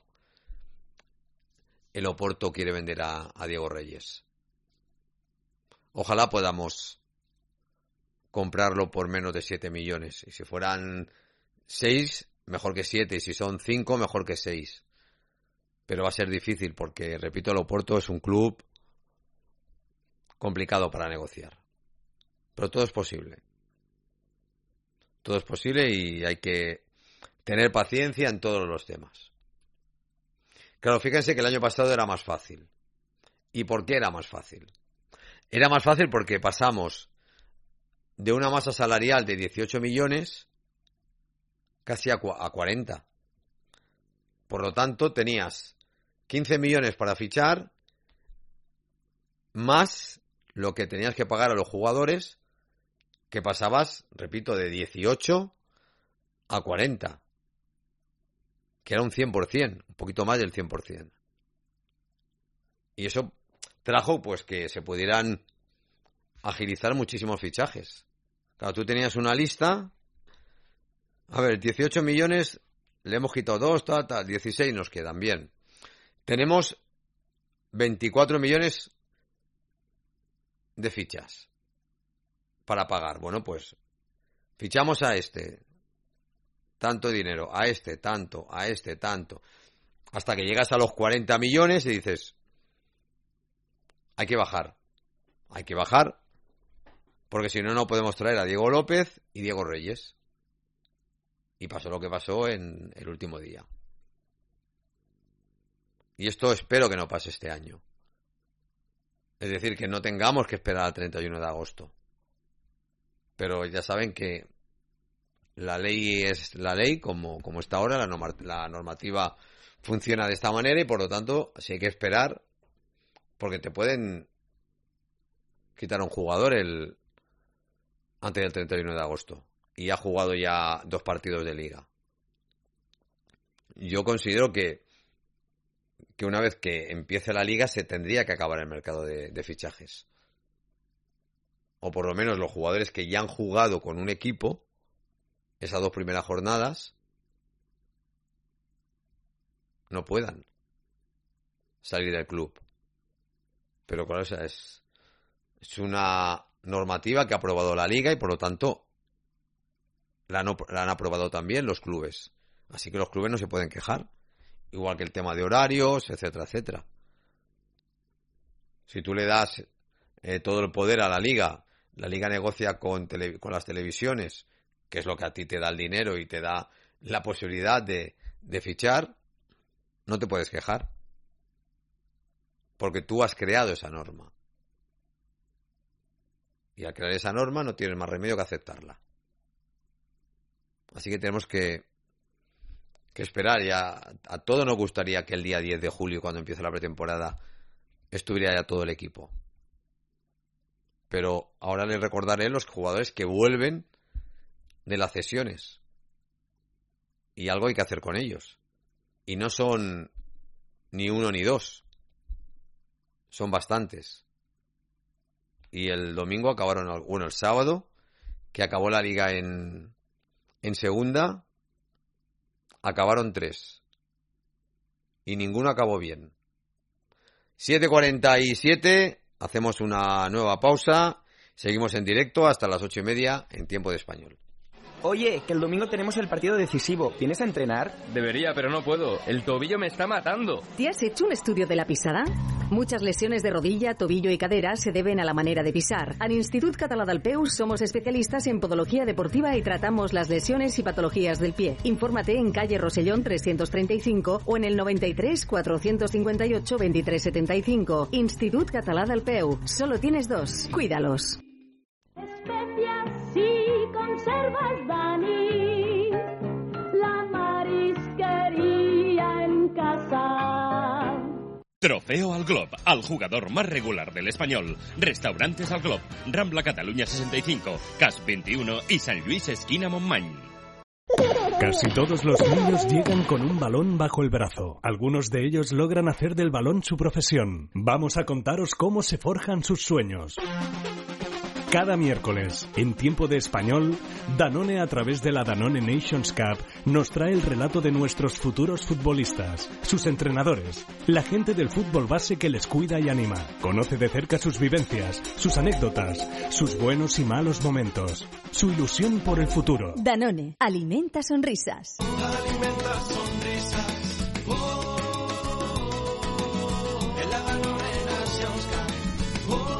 el Oporto quiere vender a, a Diego Reyes. Ojalá podamos comprarlo por menos de siete millones. Y si fueran seis, mejor que siete. Y si son cinco, mejor que seis. Pero va a ser difícil porque, repito, el Oporto es un club complicado para negociar. Pero todo es posible. Todo es posible y hay que tener paciencia en todos los temas. Claro, fíjense que el año pasado era más fácil. ¿Y por qué era más fácil? Era más fácil porque pasamos de una masa salarial de dieciocho millones casi a cuarenta. Por lo tanto, tenías quince millones para fichar, más lo que tenías que pagar a los jugadores, que pasabas, repito, de dieciocho a cuarenta. Que era un cien por ciento, un poquito más del cien por ciento. Y eso trajo pues que se pudieran agilizar muchísimos fichajes. Claro, tú tenías una lista, a ver, dieciocho millones, le hemos quitado dos, tal, tal, dieciséis nos quedan, bien. Tenemos veinticuatro millones de fichas para pagar. Bueno, pues fichamos a este, tanto dinero, a este tanto, a este tanto, hasta que llegas a los cuarenta millones y dices, hay que bajar, hay que bajar, porque si no, no podemos traer a Diego López y Diego Reyes. Y pasó lo que pasó en el último día. Y esto espero que no pase este año. Es decir, que no tengamos que esperar al treinta y uno de agosto. Pero ya saben que la ley es la ley, como, como está ahora, la, norma, la normativa funciona de esta manera y por lo tanto, si hay que esperar, porque te pueden quitar a un jugador el antes del treinta y uno de agosto y ha jugado ya dos partidos de liga. Yo considero que que una vez que empiece la liga se tendría que acabar el mercado de, de fichajes. O por lo menos los jugadores que ya han jugado con un equipo esas dos primeras jornadas no puedan salir del club. Pero claro, esa es, es una normativa que ha aprobado la liga y por lo tanto la han, la han aprobado también los clubes. Así que los clubes no se pueden quejar. Igual que el tema de horarios, etcétera, etcétera. Si tú le das eh, todo el poder a la liga, la liga negocia con, tele, con las televisiones, que es lo que a ti te da el dinero y te da la posibilidad de, de fichar, no te puedes quejar. Porque tú has creado esa norma. Y al crear esa norma no tienes más remedio que aceptarla. Así que tenemos que que esperar. Ya a todos nos gustaría que el día diez de julio, cuando empiece la pretemporada, estuviera ya todo el equipo. Pero ahora les recordaré los jugadores que vuelven de las cesiones. Y algo hay que hacer con ellos. Y no son ni uno ni dos. Son bastantes. Y el domingo acabaron, bueno, el sábado, que acabó la liga en, en segunda, acabaron tres. Y ninguno acabó bien. siete cuarenta y siete, hacemos una nueva pausa. Seguimos en directo hasta las ocho y media en tiempo de español. Oye, que el domingo tenemos el partido decisivo. ¿Vienes a entrenar? Debería, pero no puedo. El tobillo me está matando. ¿Te has hecho un estudio de la pisada? Muchas lesiones de rodilla, tobillo y cadera se deben a la manera de pisar. Al Institut Català del Peu somos especialistas en podología deportiva y tratamos las lesiones y patologías del pie. Infórmate en calle Rosellón trescientos treinta y cinco o en el noventa y tres, cuatrocientos cincuenta y ocho, veintitrés setenta y cinco. Institut Català del Peu. Solo tienes dos. Cuídalos. Especias y conservas, Dani, la marisquería en casa. Trofeo al Glob, al jugador más regular del Español. Restaurantes al Glob, Rambla Cataluña sesenta y cinco, Cas veintiuno y San Luis esquina Montmany. Casi todos los niños llegan con un balón bajo el brazo. Algunos de ellos logran hacer del balón su profesión. Vamos a contaros cómo se forjan sus sueños. Cada miércoles, en tiempo de español, Danone a través de la Danone Nations Cup nos trae el relato de nuestros futuros futbolistas, sus entrenadores, la gente del fútbol base que les cuida y anima. Conoce de cerca sus vivencias, sus anécdotas, sus buenos y malos momentos, su ilusión por el futuro. Danone, alimenta sonrisas. Alimenta sonrisas. Oh, en la Danone Nations Cup. Oh.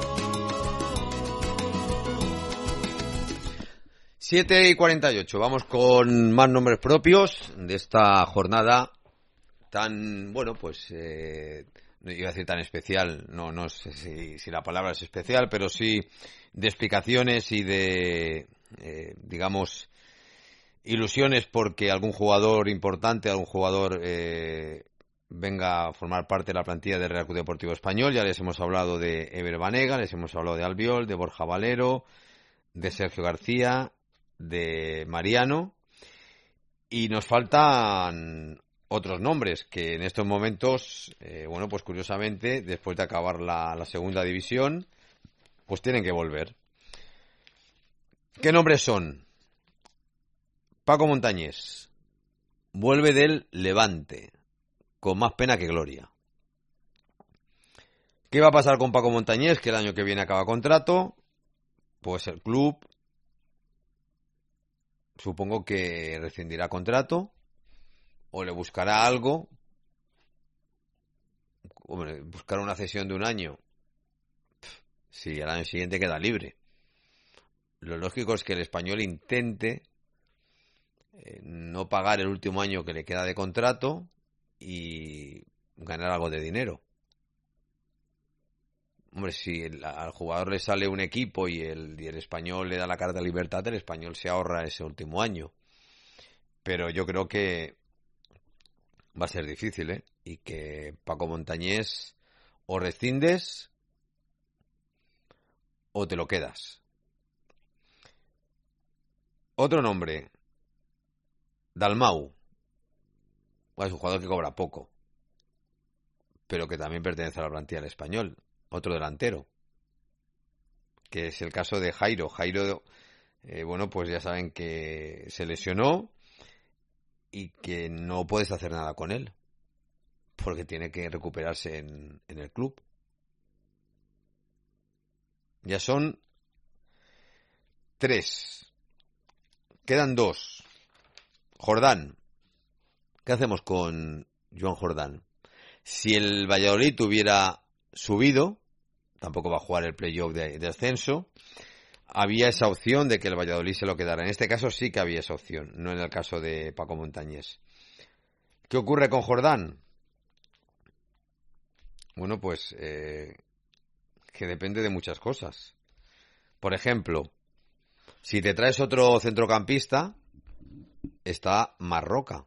siete y cuarenta y ocho, vamos con más nombres propios de esta jornada tan, bueno, pues, eh, no iba a decir tan especial, no, no sé si, si la palabra es especial, pero sí de explicaciones y de, eh, digamos, ilusiones porque algún jugador importante, algún jugador eh, venga a formar parte de la plantilla del Real Club Deportivo Español. Ya les hemos hablado de Ever Banega, les hemos hablado de Albiol, de Borja Valero, de Sergio García, de Mariano, y nos faltan otros nombres que en estos momentos, eh, bueno, pues curiosamente, después de acabar la, la segunda división, pues tienen que volver. ¿Qué nombres son? Paco Montañés vuelve del Levante, con más pena que gloria. ¿Qué va a pasar con Paco Montañés, que el año que viene acaba contrato? Pues el club supongo que rescindirá contrato o le buscará algo. Hombre, buscar una cesión de un año, si al año siguiente queda libre. Lo lógico es que el Español intente eh, no pagar el último año que le queda de contrato y ganar algo de dinero. Hombre, si el, al jugador le sale un equipo y el, y el Español le da la carta de libertad, el Español se ahorra ese último año. Pero yo creo que va a ser difícil, ¿eh? Y que Paco Montañés o rescindes o te lo quedas. Otro nombre, Dalmau. Es un jugador que cobra poco, pero que también pertenece a la plantilla del Español. Otro delantero, que es el caso de Jairo. Jairo, eh, bueno, pues ya saben que se lesionó y que no puedes hacer nada con él, porque tiene que recuperarse en, en el club. Ya son tres. Quedan dos. Jordán. ¿Qué hacemos con Joan Jordán? Si el Valladolid hubiera subido, tampoco va a jugar el playoff de, de ascenso, había esa opción de que el Valladolid se lo quedara. En este caso sí que había esa opción, no en el caso de Paco Montañés. ¿Qué ocurre con Jordán? Bueno, pues eh, que depende de muchas cosas. Por ejemplo, si te traes otro centrocampista, está Marroca.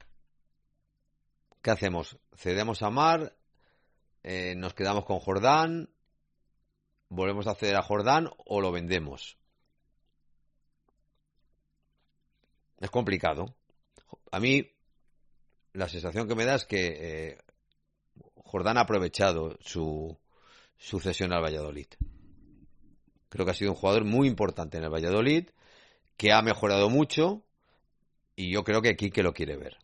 ¿Qué hacemos? ¿Cedemos a Mar? Eh, ¿Nos quedamos con Jordán? ¿Volvemos a ceder a Jordán o lo vendemos? Es complicado. A mí la sensación que me da es que eh, Jordán ha aprovechado su, su cesión al Valladolid. Creo que ha sido un jugador muy importante en el Valladolid, que ha mejorado mucho y yo creo que Quique lo quiere ver.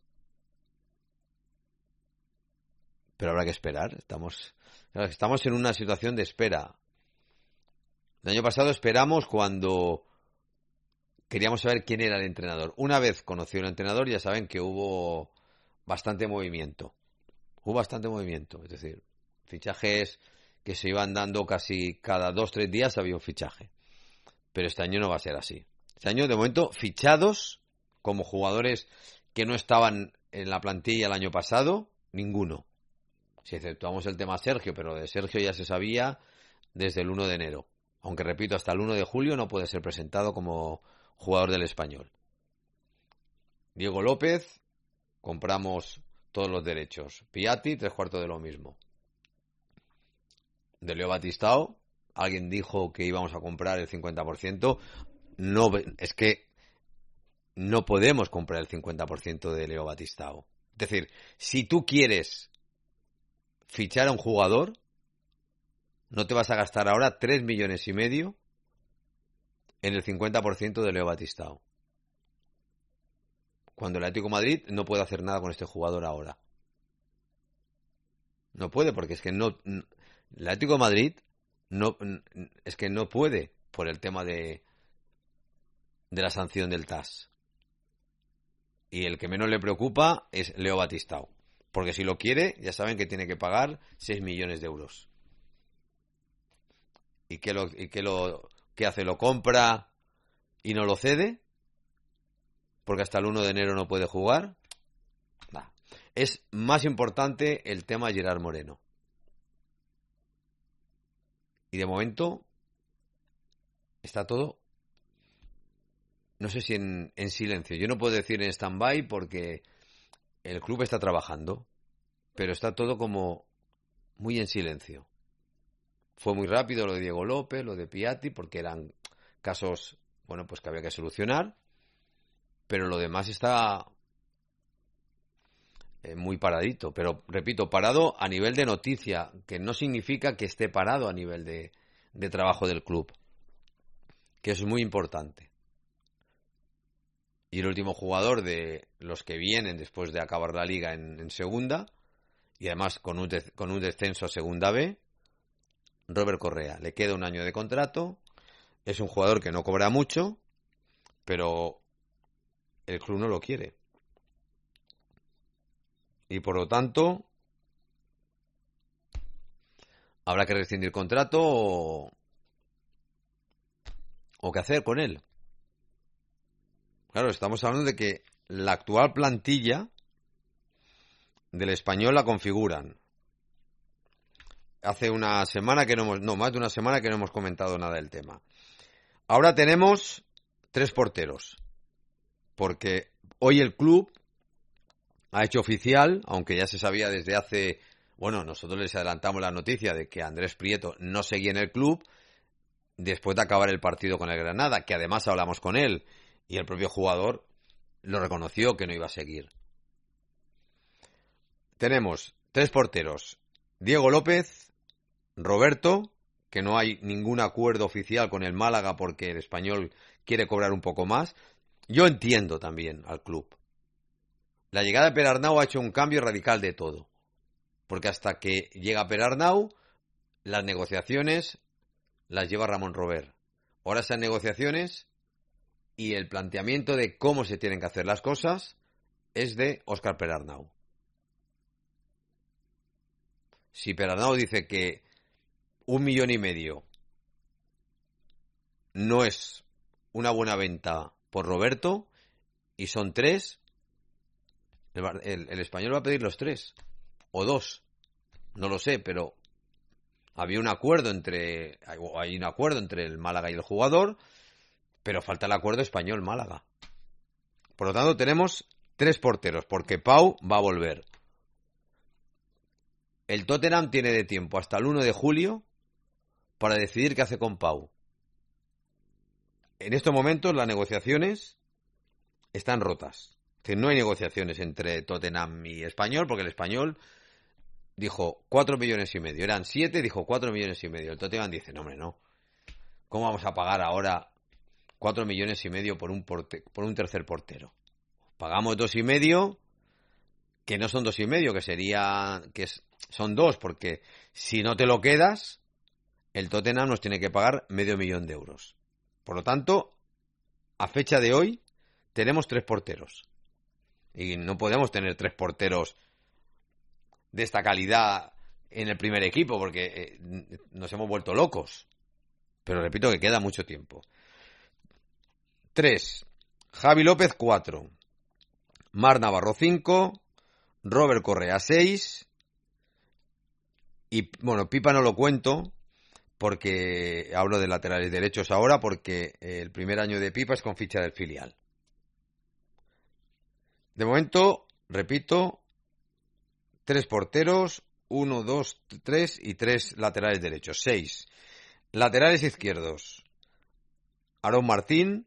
Pero habrá que esperar. Estamos, estamos en una situación de espera. El año pasado esperamos cuando queríamos saber quién era el entrenador. Una vez conoció el entrenador, ya saben que hubo bastante movimiento. Hubo bastante movimiento. Es decir, fichajes que se iban dando casi cada dos, tres días había un fichaje. Pero este año no va a ser así. Este año, de momento, fichados como jugadores que no estaban en la plantilla el año pasado, ninguno. Si exceptuamos el tema Sergio, pero de Sergio ya se sabía desde el uno de enero. Aunque, repito, hasta el uno de julio no puede ser presentado como jugador del Español. Diego López, compramos todos los derechos. Piatti, tres cuartos de lo mismo. De Leo Batistao, alguien dijo que íbamos a comprar el cincuenta por ciento. No, es que no podemos comprar el cincuenta por ciento de Leo Batistao. Es decir, si tú quieres fichar a un jugador, no te vas a gastar ahora tres millones y medio en el cincuenta por ciento de Leo Batistao. Cuando el Atlético de Madrid no puede hacer nada con este jugador ahora. No puede, porque es que no... El Atlético de Madrid no, es que no puede por el tema de, de la sanción del T A S. Y el que menos le preocupa es Leo Batistao. Porque si lo quiere, ya saben que tiene que pagar seis millones de euros. ¿Y qué, lo, y qué, lo, qué hace? ¿Lo compra y no lo cede? Porque hasta el uno de enero no puede jugar. Nah. Es más importante el tema Gerard Moreno. Y de momento está todo, no sé si en, en silencio. Yo no puedo decir en stand-by porque el club está trabajando, pero está todo como muy en silencio. Fue muy rápido lo de Diego López, lo de Piatti, porque eran casos, bueno, pues que había que solucionar, pero lo demás está eh, muy paradito. Pero, repito, parado a nivel de noticia, que no significa que esté parado a nivel de, de trabajo del club, que es muy importante. Y el último jugador de los que vienen después de acabar la liga en, en segunda, y además con un, de, con un descenso a segunda B, Robert Correa. Le queda un año de contrato, es un jugador que no cobra mucho, pero el club no lo quiere. Y por lo tanto, habrá que rescindir contrato o, o qué hacer con él. Claro, estamos hablando de que la actual plantilla del Español la configuran hace una semana que no hemos, no, más de una semana que no hemos comentado nada del tema. Ahora tenemos tres porteros, porque hoy el club ha hecho oficial, aunque ya se sabía desde hace, bueno, nosotros les adelantamos la noticia de que Andrés Prieto no seguía en el club después de acabar el partido con el Granada, que además hablamos con él y el propio jugador lo reconoció que no iba a seguir. Tenemos tres porteros: Diego López, Roberto, que no hay ningún acuerdo oficial con el Málaga porque el Español quiere cobrar un poco más. Yo entiendo también al club. La llegada de Perarnau ha hecho un cambio radical de todo, porque hasta que llega Perarnau, las negociaciones las lleva Ramón Robert. Ahora esas negociaciones y el planteamiento de cómo se tienen que hacer las cosas es de Óscar Perarnau. Si Perarnau dice que un millón y medio no es una buena venta por Roberto y son tres, el, el, el Español va a pedir los tres o dos, no lo sé, pero había un acuerdo entre hay un acuerdo entre el Málaga y el jugador, pero falta el acuerdo Español-Málaga. Por lo tanto tenemos tres porteros, porque Pau va a volver. El Tottenham tiene de tiempo hasta el uno de julio para decidir qué hace con Pau. En estos momentos las negociaciones están rotas. Es decir, no hay negociaciones entre Tottenham y Español, porque el Español dijo cuatro millones y medio. Eran siete, dijo cuatro millones y medio. El Tottenham dice, no hombre, no. ¿Cómo vamos a pagar ahora cuatro millones y medio por un, porte- por un tercer portero? Pagamos dos y medio, que no son dos y medio, que sería, que es, son dos, porque si no te lo quedas, el Tottenham nos tiene que pagar medio millón de euros. Por lo tanto, a fecha de hoy, tenemos tres porteros. Y no podemos tener tres porteros de esta calidad en el primer equipo, porque eh, nos hemos vuelto locos. Pero repito que queda mucho tiempo. Tres. Javi López, cuatro. Mar Navarro, cinco. Robert Correa, seis. Y, bueno, Pipa no lo cuento, porque hablo de laterales derechos ahora, porque el primer año de Pipa es con ficha del filial. De momento, repito, tres porteros, uno, dos, tres y tres laterales derechos, seis. Laterales izquierdos, Aarón Martín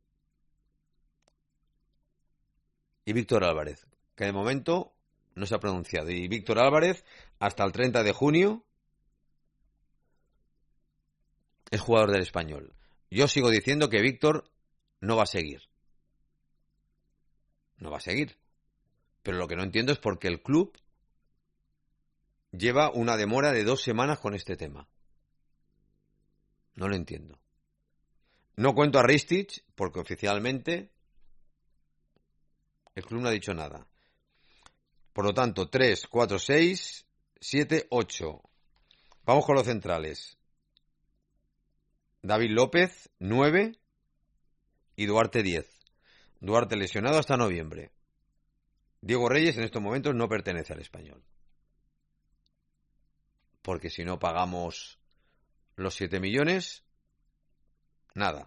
y Víctor Álvarez, que de momento no se ha pronunciado. Y Víctor Álvarez, hasta el treinta de junio, es jugador del Español. Yo sigo diciendo que Víctor no va a seguir. No va a seguir. Pero lo que no entiendo es por qué el club lleva una demora de dos semanas con este tema. No lo entiendo. No cuento a Ristich porque oficialmente el club no ha dicho nada. Por lo tanto, tres, cuatro, seis, siete, ocho. Vamos con los centrales. David López, nueve. Y Duarte, diez. Duarte lesionado hasta noviembre. Diego Reyes en estos momentos no pertenece al Español. Porque si no pagamos los siete millones, nada.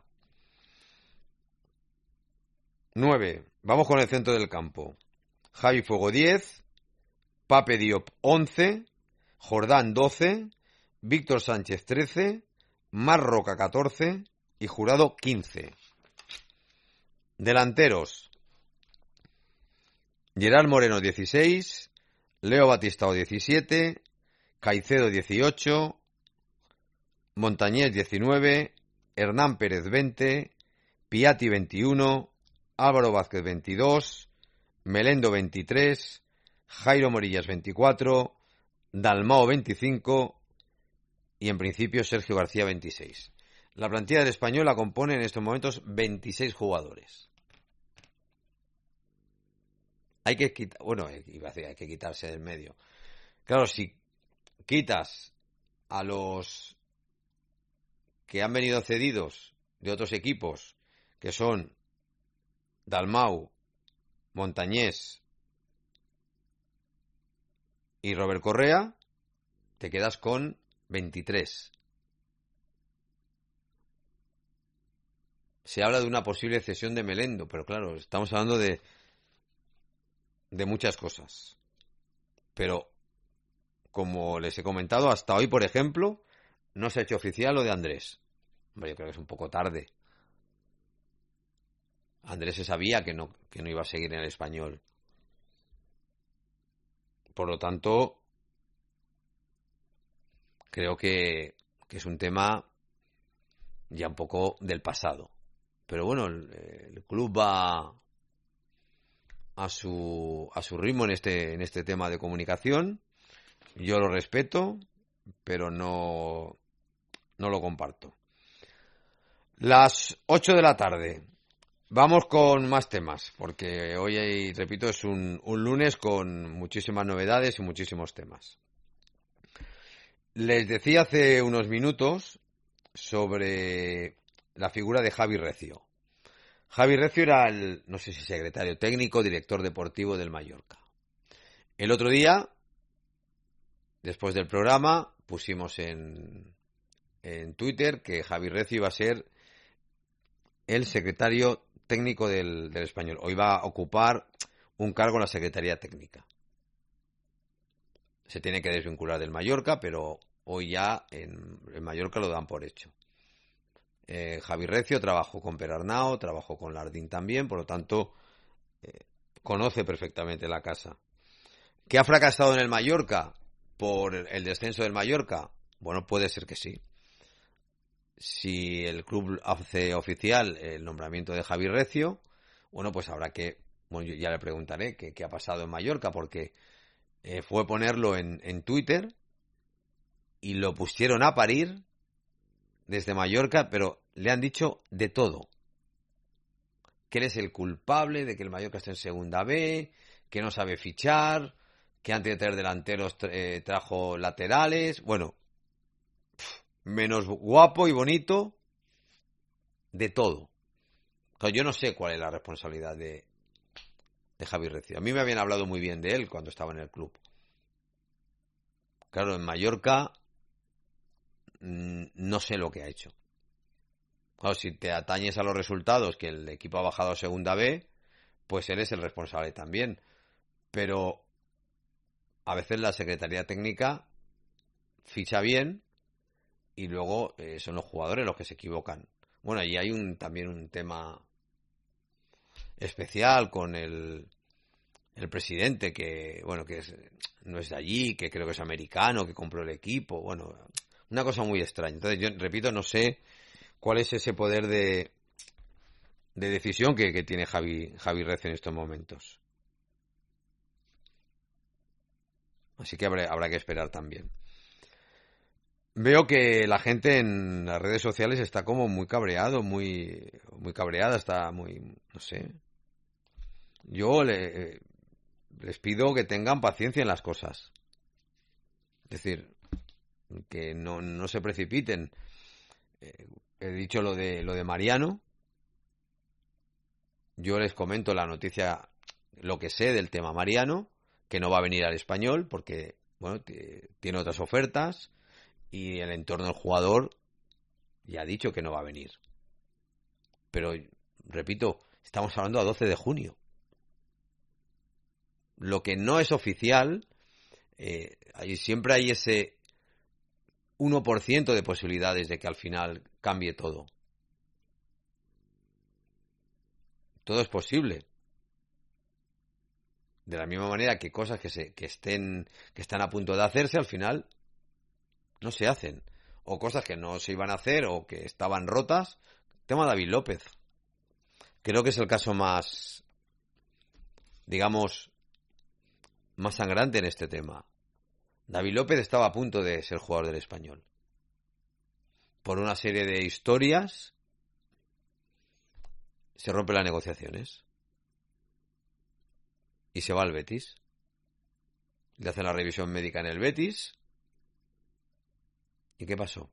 nueve. Vamos con el centro del campo. Javi Fuego, diez. Pape Diop, once. Jordán, doce. Víctor Sánchez, trece. Mar Roca, catorce. Y Jurado, quince. Delanteros. Gerard Moreno, dieciséis. Leo Batistao, diecisiete. Caicedo, dieciocho. Montañés, diecinueve. Hernán Pérez, veinte. Piatti, veintiuno. Álvaro Vázquez, veintidós. Melendo, veintitrés. Jairo Morillas, veinticuatro. Dalmao, veinticinco. Y en principio Sergio García, veintiséis. La plantilla del Español la compone en estos momentos veintiséis jugadores. Hay que quitar, bueno, iba a decir, hay que quitarse del medio. Claro, si quitas a los que han venido cedidos de otros equipos, que son Dalmau, Montañés y Robert Correa, te quedas con veintitrés. Se habla de una posible cesión de Melendo, pero claro, estamos hablando de, de muchas cosas. Pero, como les he comentado, hasta hoy, por ejemplo, no se ha hecho oficial lo de Andrés. Hombre, yo creo que es un poco tarde. Andrés se sabía que no, que no iba a seguir en el Español. Por lo tanto, creo que, que es un tema ya un poco del pasado. Pero bueno, el, el club va a su a su ritmo en este en este tema de comunicación. Yo lo respeto, pero no no lo comparto. Las ocho de la tarde. Vamos con más temas, porque hoy, repito, es un, un lunes con muchísimas novedades y muchísimos temas. Les decía hace unos minutos sobre la figura de Javi Recio. Javi Recio era el, no sé si secretario técnico, director deportivo del Mallorca. El otro día, después del programa, pusimos en, en Twitter que Javi Recio iba a ser el secretario técnico del, del Español. Hoy va a ocupar un cargo en la Secretaría Técnica. Se tiene que desvincular del Mallorca, pero hoy ya en, en Mallorca lo dan por hecho. Eh, Javi Recio trabajó con Perarnau, trabajó con Lardín también, por lo tanto eh, conoce perfectamente la casa. ¿Que ha fracasado en el Mallorca por el descenso del Mallorca? Bueno, puede ser que sí. Si el club hace oficial el nombramiento de Javi Recio, bueno, pues habrá que, bueno, yo ya le preguntaré qué, qué ha pasado en Mallorca, porque eh, fue ponerlo en, en Twitter y lo pusieron a parir desde Mallorca, pero le han dicho de todo. Que él es el culpable de que el Mallorca esté en segunda B, que no sabe fichar, que antes de traer delanteros eh, trajo laterales. Bueno, pff, menos guapo y bonito, de todo. Yo no sé cuál es la responsabilidad de, de Javi Recio. A mí me habían hablado muy bien de él cuando estaba en el club. Claro, en Mallorca no sé lo que ha hecho. Claro, si te atañes a los resultados, que el equipo ha bajado a segunda B, pues él es el responsable también. Pero a veces la Secretaría Técnica ficha bien y luego eh, son los jugadores los que se equivocan. Bueno, y hay un también un tema especial con el, el presidente que, bueno, que es, no es de allí, que creo que es americano, que compró el equipo. Bueno, una cosa muy extraña. Entonces, yo repito, no sé cuál es ese poder de, de decisión que, que tiene Javi, Javi Recio en estos momentos. Así que habrá, habrá que esperar también. Veo que la gente en las redes sociales está como muy cabreado, muy, muy cabreada, está muy, no sé. Yo le, les pido que tengan paciencia en las cosas. Es decir, que no, no se precipiten. Eh, he dicho lo de lo de Mariano. Yo les comento la noticia, lo que sé del tema Mariano, que no va a venir al Español porque, bueno, t- tiene otras ofertas y el entorno del jugador ya ha dicho que no va a venir. Pero, repito, estamos hablando a doce de junio. Lo que no es oficial, eh, hay, siempre hay ese uno por ciento de posibilidades de que al final cambie todo. Todo es posible. De la misma manera que cosas que se que estén que están a punto de hacerse al final no se hacen, o cosas que no se iban a hacer o que estaban rotas. Tema David López. Creo que es el caso más, digamos, más sangrante en este tema. David López estaba a punto de ser jugador del Español. Por una serie de historias se rompen las negociaciones y se va al Betis. Le hacen la revisión médica en el Betis. ¿Y qué pasó?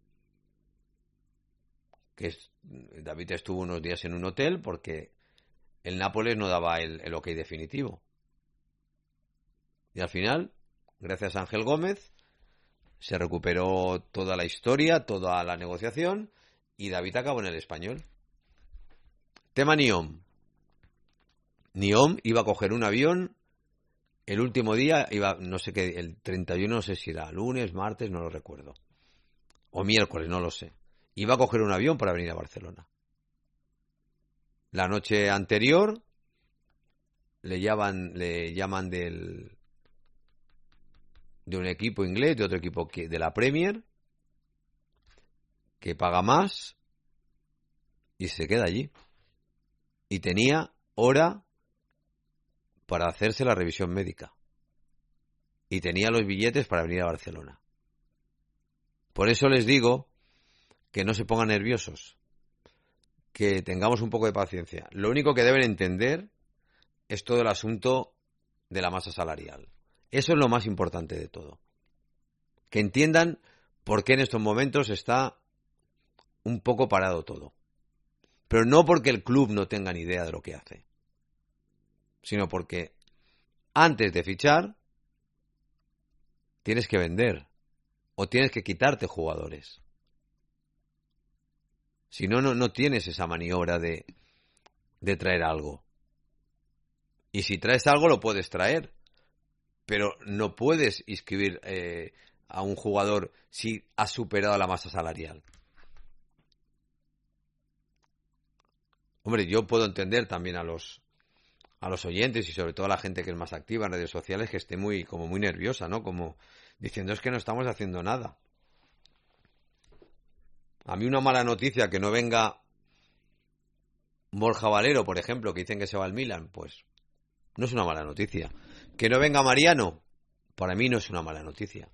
Que es, David estuvo unos días en un hotel porque el Nápoles no daba el, el ok definitivo. Y al final, gracias a Ángel Gómez, se recuperó toda la historia, toda la negociación, y David acabó en el Español. Tema Niom. Niom iba a coger un avión el último día, iba, no sé qué, el treinta y uno, no sé si era lunes, martes, no lo recuerdo. O miércoles, no lo sé. Iba a coger un avión para venir a Barcelona. La noche anterior le llaman, le llaman del de un equipo inglés, de otro equipo que, de la Premier, que paga más, y se queda allí. Y tenía hora para hacerse la revisión médica. Y tenía los billetes para venir a Barcelona. Por eso les digo que no se pongan nerviosos, que tengamos un poco de paciencia. Lo único que deben entender es todo el asunto de la masa salarial. Eso es lo más importante de todo. Que entiendan por qué en estos momentos está un poco parado todo. Pero no porque el club no tenga ni idea de lo que hace, sino porque antes de fichar tienes que vender o tienes que quitarte jugadores. Si no, no, no tienes esa maniobra de, de traer algo. Y si traes algo lo puedes traer, pero no puedes inscribir eh, a un jugador si has superado la masa salarial. Hombre, yo puedo entender también a los a los oyentes y sobre todo a la gente que es más activa en redes sociales que esté muy como muy nerviosa, ¿no? Como diciendo es que no estamos haciendo nada. A mí una mala noticia que no venga Borja Valero, por ejemplo, que dicen que se va al Milan, pues no es una mala noticia. Que no venga Mariano, para mí no es una mala noticia.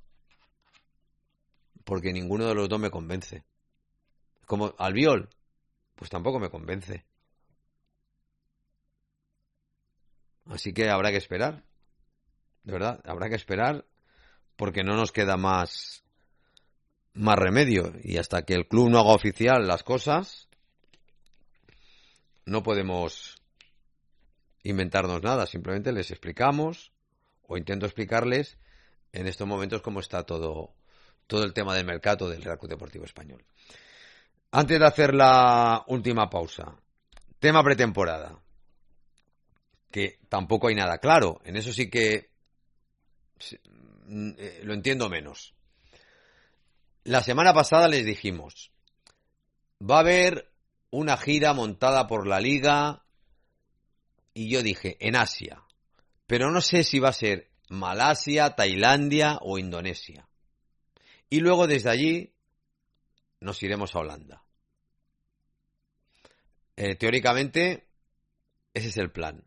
Porque ninguno de los dos me convence. Como Albiol, pues tampoco me convence. Así que habrá que esperar. De verdad, habrá que esperar porque no nos queda más, más remedio. Y hasta que el club no haga oficial las cosas, no podemos inventarnos nada. Simplemente les explicamos o intento explicarles en estos momentos cómo está todo, todo el tema del mercado del Real Club Deportivo Español. Antes de hacer la última pausa, tema pretemporada, que tampoco hay nada claro. En eso sí que lo entiendo menos. La semana pasada les dijimos, va a haber una gira montada por la Liga, y yo dije, en Asia, pero no sé si va a ser Malasia, Tailandia o Indonesia. Y luego desde allí nos iremos a Holanda. Eh, teóricamente, ese es el plan.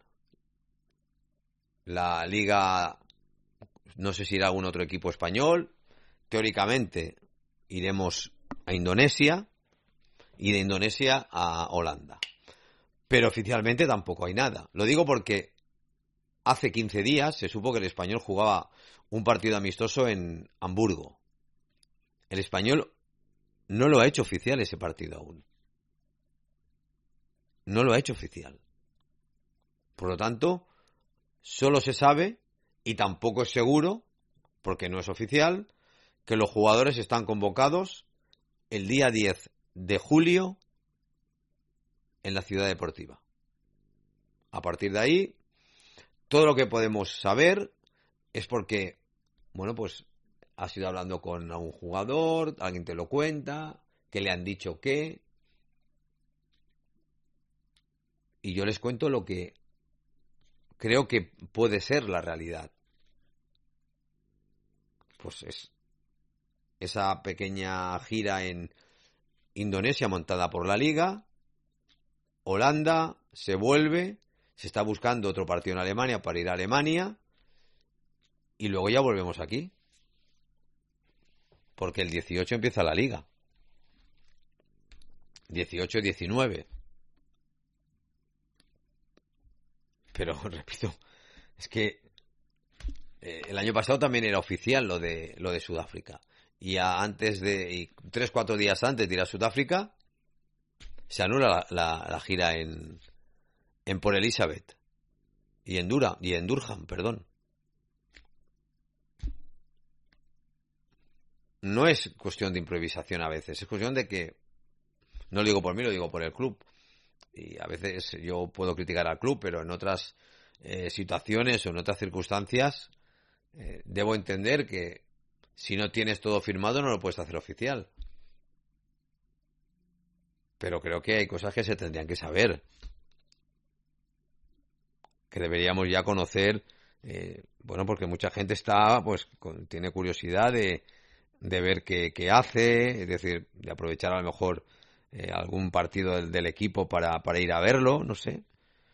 La Liga, no sé si irá algún otro equipo español. Teóricamente, iremos a Indonesia y de Indonesia a Holanda. Pero oficialmente tampoco hay nada. Lo digo porque hace quince días se supo que el Español jugaba un partido amistoso en Hamburgo. El Español no lo ha hecho oficial ese partido aún. No lo ha hecho oficial. Por lo tanto, solo se sabe, y tampoco es seguro, porque no es oficial, que los jugadores están convocados el día diez de julio en la Ciudad Deportiva. A partir de ahí, todo lo que podemos saber es porque, bueno, pues has ido hablando con un jugador, alguien te lo cuenta, que le han dicho qué, y yo les cuento lo que creo que puede ser la realidad. Pues es esa pequeña gira en Indonesia montada por la Liga, Holanda, se vuelve, se está buscando otro partido en Alemania para ir a Alemania, y luego ya volvemos aquí. Porque el dieciocho empieza la Liga. dieciocho y diecinueve. Pero, repito, es que eh, el año pasado también era oficial lo de lo de Sudáfrica. Y a, antes de, y tres, cuatro días antes de ir a Sudáfrica, se anula la, la, la gira en, en Port Elizabeth. Y en Dura, y en Durham, perdón. no es cuestión de improvisación a veces, es cuestión de que, no lo digo por mí, lo digo por el club. Y a veces yo puedo criticar al club, pero en otras eh, situaciones o en otras circunstancias eh, debo entender que si no tienes todo firmado no lo puedes hacer oficial. Pero creo que hay cosas que se tendrían que saber, que deberíamos ya conocer, eh, bueno, porque mucha gente está, pues, con, tiene curiosidad de, de ver qué, qué hace, es decir, de aprovechar a lo mejor eh, algún partido del, del equipo para, para ir a verlo, no sé.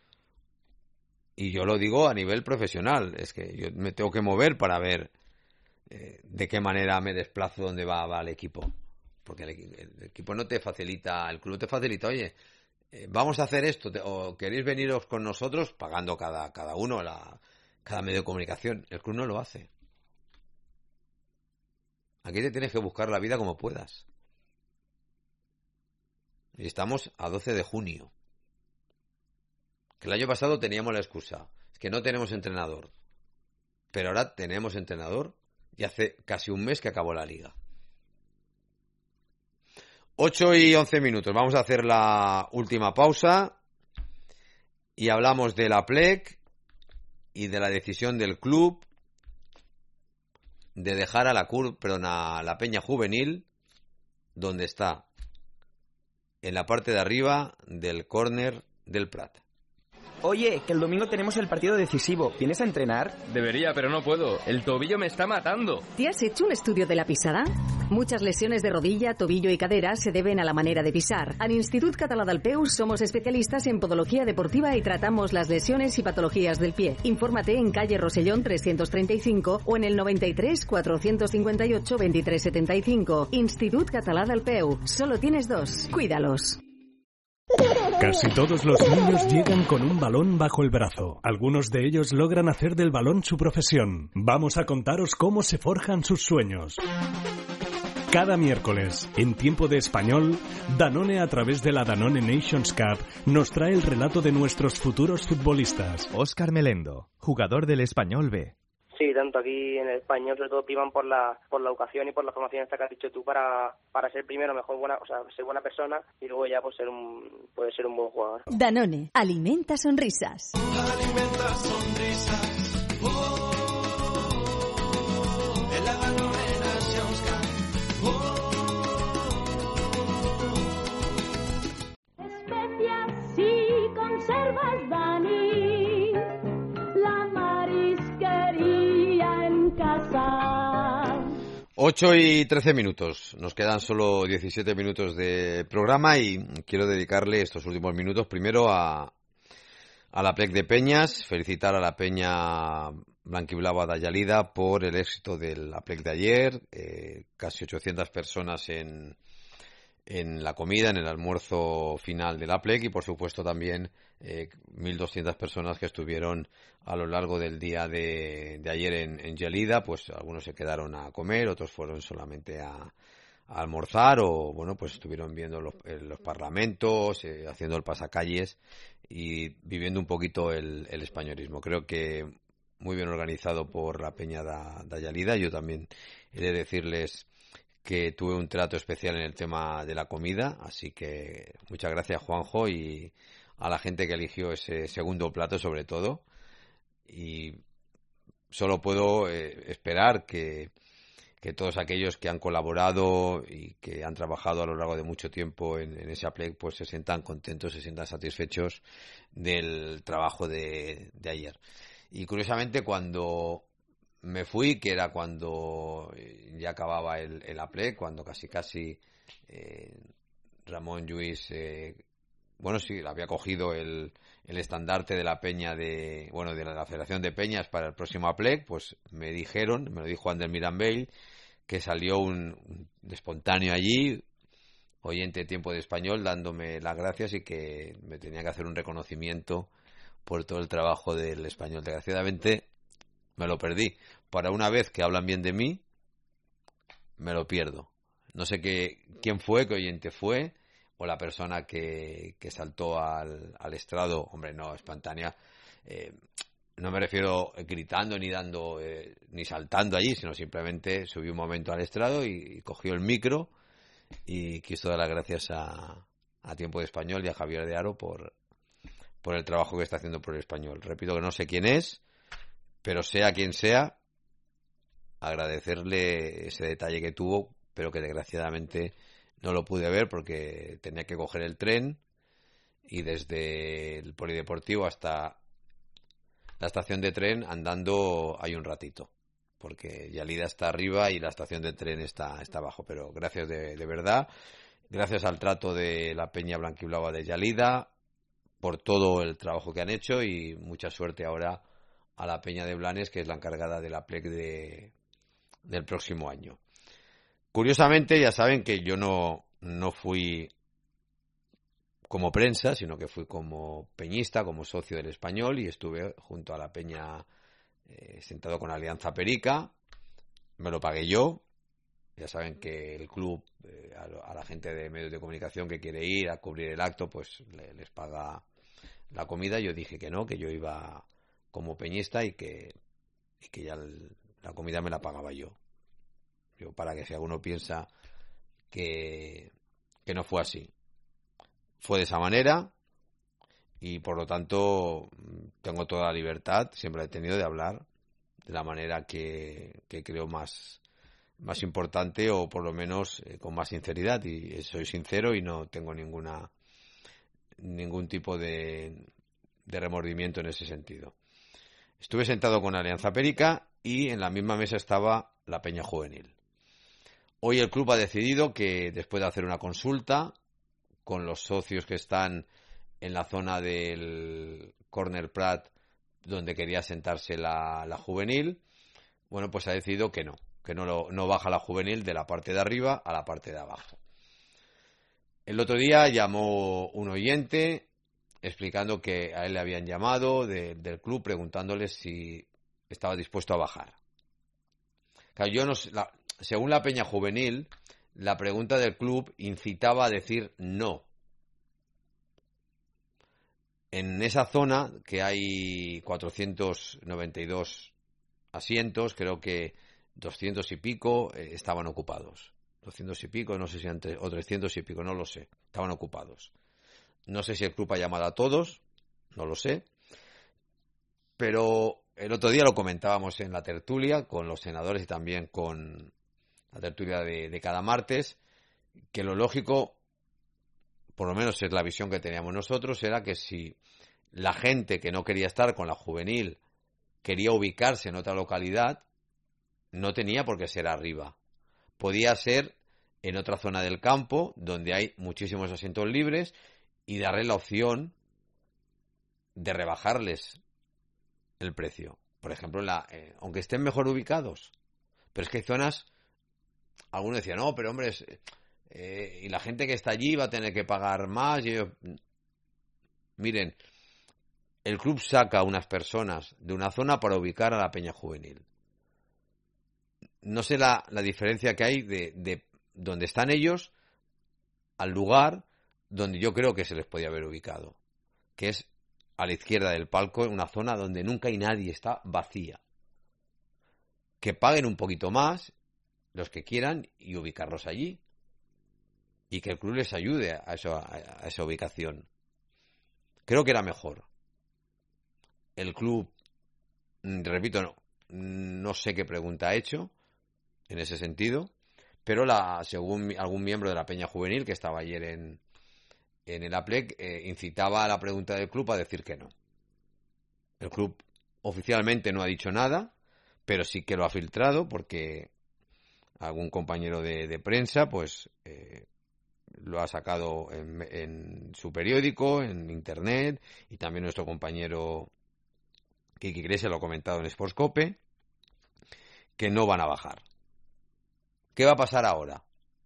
Y yo lo digo a nivel profesional, es que yo me tengo que mover para ver eh, de qué manera me desplazo donde va, va el equipo. Porque el, el equipo no te facilita, el club te facilita, oye, eh, vamos a hacer esto, te, o queréis veniros con nosotros, pagando cada, cada uno, la, cada medio de comunicación. El club no lo hace. Aquí te tienes que buscar la vida como puedas. Y estamos a doce de junio. Que el año pasado teníamos la excusa, es que no tenemos entrenador. Pero ahora tenemos entrenador y hace casi un mes que acabó la liga. ocho y once minutos. Vamos a hacer la última pausa y hablamos de la P L E C y de la decisión del club de dejar a la, cur, perdón, a la Peña Juvenil donde está, en la parte de arriba del córner del Prat. Oye, que el domingo tenemos el partido decisivo. ¿Vienes a entrenar? Debería, pero no puedo. El tobillo me está matando. ¿Te has hecho un estudio de la pisada? Muchas lesiones de rodilla, tobillo y cadera se deben a la manera de pisar. En Institut Català del Peu somos especialistas en podología deportiva y tratamos las lesiones y patologías del pie. Infórmate en calle Rosellón trescientos treinta y cinco o en el noventa y tres, cuatrocientos cincuenta y ocho, veintitrés setenta y cinco. Institut Català del Peu. Solo tienes dos. Cuídalos. Casi todos los niños llegan con un balón bajo el brazo. Algunos de ellos logran hacer del balón su profesión. Vamos a contaros cómo se forjan sus sueños. Cada miércoles, en Tiempo de Español, Danone, a través de la Danone Nations Cup, nos trae el relato de nuestros futuros futbolistas. Óscar Melendo, jugador del Español B. Sí, tanto aquí en el Español, sobre todo priman por la por la educación y por la formación esta que has dicho tú para para ser primero mejor buena, o sea, ser buena persona y luego ya pues ser un puede ser un buen jugador. Danone, alimenta sonrisas. Alimenta sonrisas. Oh, en la Danone Nations Cup. Oh. Especias y conservas, Dani. ocho y trece minutos. Nos quedan solo diecisiete minutos de programa y quiero dedicarle estos últimos minutos primero a, a la P L E C de Peñas, felicitar a la Peña Blanquiblava de Ayalida por el éxito de la P L E C de ayer, eh, casi ochocientas personas en, en la comida, en el almuerzo final de la P L E C y por supuesto también eh, mil doscientas personas que estuvieron a lo largo del día de, de ayer en, en Gelida, pues algunos se quedaron a comer, otros fueron solamente a, a almorzar o bueno, pues estuvieron viendo los, los parlamentos, eh, haciendo el pasacalles y viviendo un poquito el, el españolismo. Creo que muy bien organizado por la Peña de, de Ayalida. Yo también he de decirles que tuve un trato especial en el tema de la comida, así que muchas gracias, Juanjo, y a la gente que eligió ese segundo plato sobre todo. Y solo puedo eh, esperar que, que todos aquellos que han colaborado y que han trabajado a lo largo de mucho tiempo en, en esa P L E C pues se sientan contentos, se sientan satisfechos del trabajo de, de ayer. Y curiosamente cuando me fui, que era cuando ya acababa el, el A P L E C, cuando casi casi eh, Ramón Lluís eh, bueno, sí, había cogido el, el estandarte de la peña de, bueno, de la Federación de Peñas para el próximo A P L E C, pues me dijeron, me lo dijo Ander Mirambell, que salió un, un espontáneo allí, oyente de Tiempo de Español, dándome las gracias y que me tenía que hacer un reconocimiento por todo el trabajo del Español. Desgraciadamente me lo perdí. Para una vez que hablan bien de mí, me lo pierdo. No sé qué, quién fue, qué oyente fue, o la persona que, que saltó al, al estrado, hombre, no, espontánea, eh, no me refiero gritando ni dando eh, ni saltando allí, sino simplemente subí un momento al estrado y, y cogió el micro y quiso dar las gracias a, a Tiempo de Español y a Javier de Haro por, por el trabajo que está haciendo por el Español. Repito que no sé quién es, pero sea quien sea, agradecerle ese detalle que tuvo, pero que desgraciadamente no lo pude ver porque tenía que coger el tren y desde el polideportivo hasta la estación de tren andando hay un ratito, porque Yalida está arriba y la estación de tren está, está abajo. Pero gracias de, de verdad, gracias al trato de la Peña Blanquiblava de Yalida por todo el trabajo que han hecho y mucha suerte ahora a la Peña de Blanes, que es la encargada de la P L E C de, del próximo año. Curiosamente, ya saben que yo no, no fui como prensa, sino que fui como peñista, como socio del Español, y estuve junto a la Peña eh, sentado con Alianza Perica. Me lo pagué yo. Ya saben que el club, eh, a, a la gente de medios de comunicación que quiere ir a cubrir el acto, pues le, les paga la comida. Yo dije que no, que yo iba como peñista y que, y que ya el, la comida me la pagaba yo. Yo, para que si alguno piensa que, que no fue así. Fue de esa manera y por lo tanto tengo toda la libertad, siempre he tenido, de hablar de la manera que, que creo más, más importante o por lo menos eh, con más sinceridad, y soy sincero y no tengo ninguna ningún tipo de, de remordimiento en ese sentido. Estuve sentado con Alianza Perica y en la misma mesa estaba la Peña Juvenil. Hoy el club ha decidido que después de hacer una consulta con los socios que están en la zona del Corner Prat, donde quería sentarse la, la juvenil, bueno, pues ha decidido que no, que no, lo, no baja la juvenil de la parte de arriba a la parte de abajo. El otro día llamó un oyente explicando que a él le habían llamado de, del club preguntándole si estaba dispuesto a bajar. Claro, yo no sé, la, según la Peña Juvenil, la pregunta del club incitaba a decir no. En esa zona, que hay cuatrocientos noventa y dos asientos, creo que doscientos y pico eh, estaban ocupados. doscientos y pico, no sé si antes, o trescientos y pico, no lo sé. Estaban ocupados. No sé si el club ha llamado a todos, no lo sé. Pero el otro día lo comentábamos en la tertulia con los senadores y también con la tertulia de, de cada martes, que lo lógico, por lo menos es la visión que teníamos nosotros, era que si la gente que no quería estar con la juvenil quería ubicarse en otra localidad, no tenía por qué ser arriba. Podía ser en otra zona del campo, donde hay muchísimos asientos libres, y darle la opción de rebajarles el precio. Por ejemplo, la, eh, aunque estén mejor ubicados. Pero es que hay zonas, algunos decían, no, pero hombre, es, eh, y la gente que está allí va a tener que pagar más. Y yo, miren, el club saca a unas personas de una zona para ubicar a la Peña Juvenil. No sé la, la diferencia que hay de, de donde están ellos al lugar donde yo creo que se les podía haber ubicado, que es a la izquierda del palco, en una zona donde nunca hay nadie, está vacía. Que paguen un poquito más los que quieran y ubicarlos allí. Y que el club les ayude a, eso, a esa ubicación. Creo que era mejor. El club, repito, no, no sé qué pregunta ha hecho en ese sentido, pero la, según algún miembro de la Peña Juvenil que estaba ayer en, en el A P L E C, eh, incitaba a la pregunta del club a decir que no. El club oficialmente no ha dicho nada, pero sí que lo ha filtrado porque algún compañero de, de prensa pues eh, lo ha sacado en, en su periódico, en internet, y también nuestro compañero Kiki Grecia lo ha comentado en Sportscope, que no van a bajar. ¿Qué va a pasar ahora?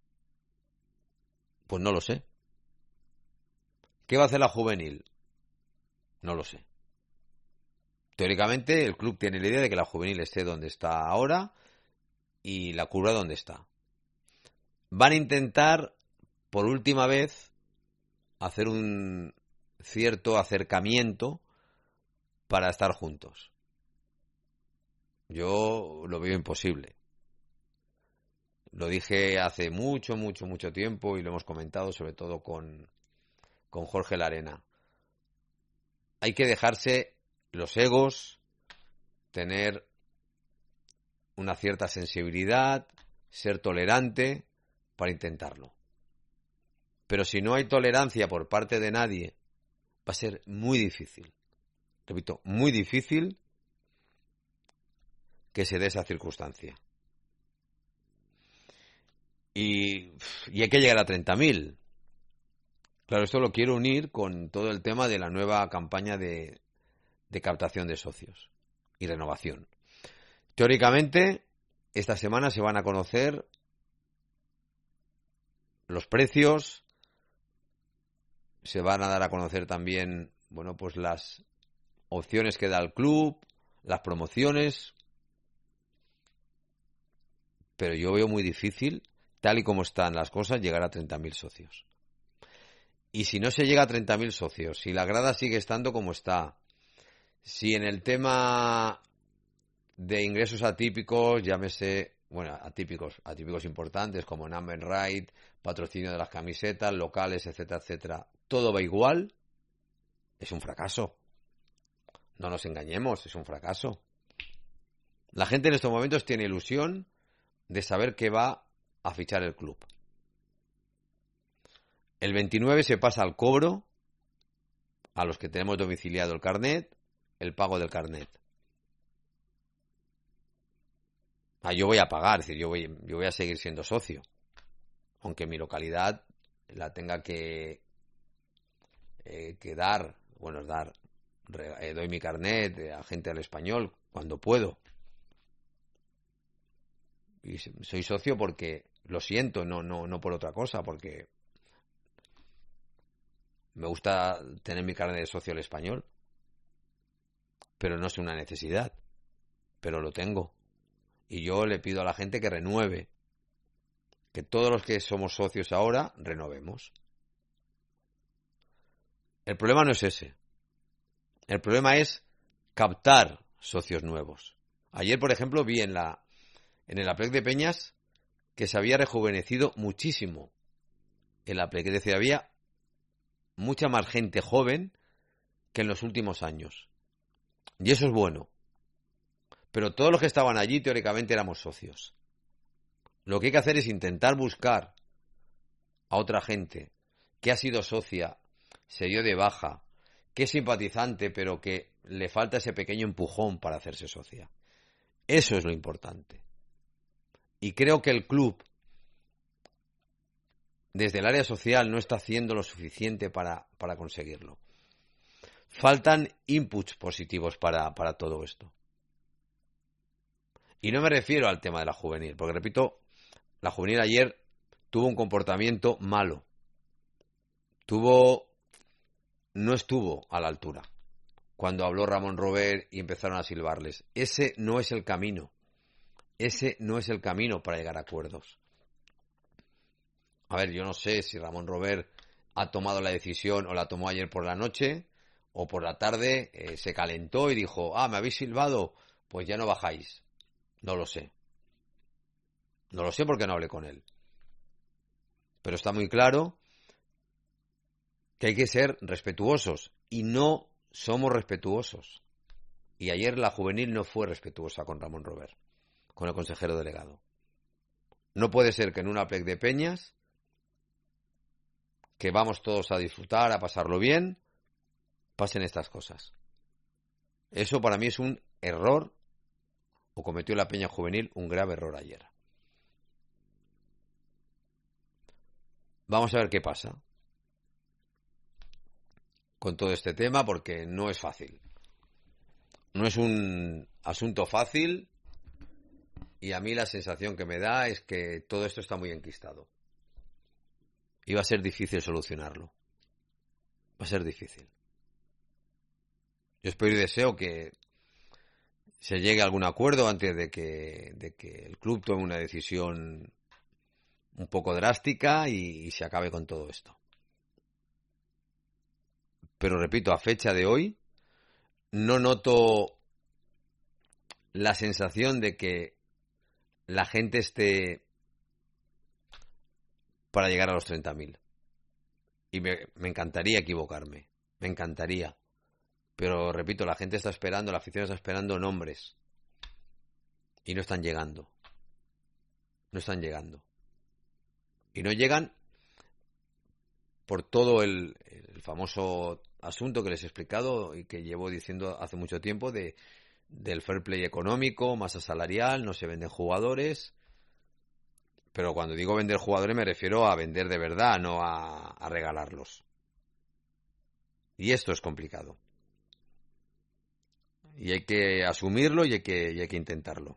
Pues no lo sé. ¿Qué va a hacer la juvenil? No lo sé. Teóricamente el club tiene la idea de que la juvenil esté donde está ahora y la curva donde está. Van a intentar por última vez hacer un cierto acercamiento para estar juntos. Yo lo veo imposible. Lo dije hace mucho, mucho, mucho tiempo y lo hemos comentado sobre todo con, con Jorge Larena. Hay que dejarse los egos, tener una cierta sensibilidad, ser tolerante para intentarlo. Pero si no hay tolerancia por parte de nadie, va a ser muy difícil. Repito, muy difícil que se dé esa circunstancia. Y, y hay que llegar a treinta mil. Claro, esto lo quiero unir con todo el tema de la nueva campaña de, de captación de socios y renovación. Teóricamente, esta semana se van a conocer los precios, se van a dar a conocer también, bueno, pues las opciones que da el club, las promociones, pero yo veo muy difícil, tal y como están las cosas, llegar a treinta mil socios. Y si no se llega a treinta mil socios, si la grada sigue estando como está, si en el tema de ingresos atípicos, llámese, bueno, atípicos, atípicos importantes como Number Right, patrocinio de las camisetas, locales, etcétera, etcétera, todo va igual, es un fracaso. No nos engañemos, es un fracaso. La gente en estos momentos tiene ilusión de saber que va a fichar el club. El veintinueve se pasa al cobro, a los que tenemos domiciliado el carnet, el pago del carnet. Ah, yo voy a pagar, es decir, yo voy, yo voy a seguir siendo socio, aunque mi localidad la tenga que, eh, que dar, bueno, dar, eh, doy mi carnet a gente del Español cuando puedo. Y soy socio porque lo siento, no, no, no por otra cosa, porque me gusta tener mi carnet de socio del Español, pero no es una necesidad, pero lo tengo. Y yo le pido a la gente que renueve, que todos los que somos socios ahora renovemos. El problema no es ese. El problema es captar socios nuevos. Ayer, por ejemplo, vi en la en el Aplec de Peñas que se había rejuvenecido muchísimo el Aplec, es decir, había mucha más gente joven que en los últimos años. Y eso es bueno. Pero todos los que estaban allí teóricamente éramos socios. Lo que hay que hacer es intentar buscar a otra gente que ha sido socia, se dio de baja, que es simpatizante, pero que le falta ese pequeño empujón para hacerse socia. Eso es lo importante. Y creo que el club, desde el área social, no está haciendo lo suficiente para, para conseguirlo. Faltan inputs positivos para, para todo esto. Y no me refiero al tema de la juvenil, porque repito, la juvenil ayer tuvo un comportamiento malo. Tuvo, no estuvo a la altura. Cuando habló Ramón Robert y empezaron a silbarles. Ese no es el camino. Ese no es el camino para llegar a acuerdos. A ver, yo no sé si Ramón Robert ha tomado la decisión o la tomó ayer por la noche o por la tarde, eh, se calentó y dijo, ah, me habéis silbado, pues ya no bajáis. No lo sé. No lo sé porque no hablé con él. Pero está muy claro que hay que ser respetuosos y no somos respetuosos. Y ayer la juvenil no fue respetuosa con Ramón Robert, con el consejero delegado. No puede ser que en una Aplec de Peñas, que vamos todos a disfrutar, a pasarlo bien, pasen estas cosas. Eso para mí es un error, o cometió la Peña Juvenil un grave error ayer. Vamos a ver qué pasa con todo este tema, porque no es fácil. No es un asunto fácil y a mí la sensación que me da es que todo esto está muy enquistado. Y va a ser difícil solucionarlo. Va a ser difícil. Yo espero y deseo que se llegue a algún acuerdo antes de que, de que el club tome una decisión un poco drástica y, y se acabe con todo esto. Pero repito, a fecha de hoy no noto la sensación de que la gente esté para llegar a los treinta mil. Y me, me encantaría equivocarme, me encantaría. Pero repito, la gente está esperando, la afición está esperando nombres. Y no están llegando. No están llegando. Y no llegan por todo el, el famoso asunto que les he explicado y que llevo diciendo hace mucho tiempo de, del fair play económico, masa salarial, no se venden jugadores. Pero cuando digo vender jugadores me refiero a vender de verdad, no a, a regalarlos. Y esto es complicado. Y hay que asumirlo y hay que, y hay que intentarlo.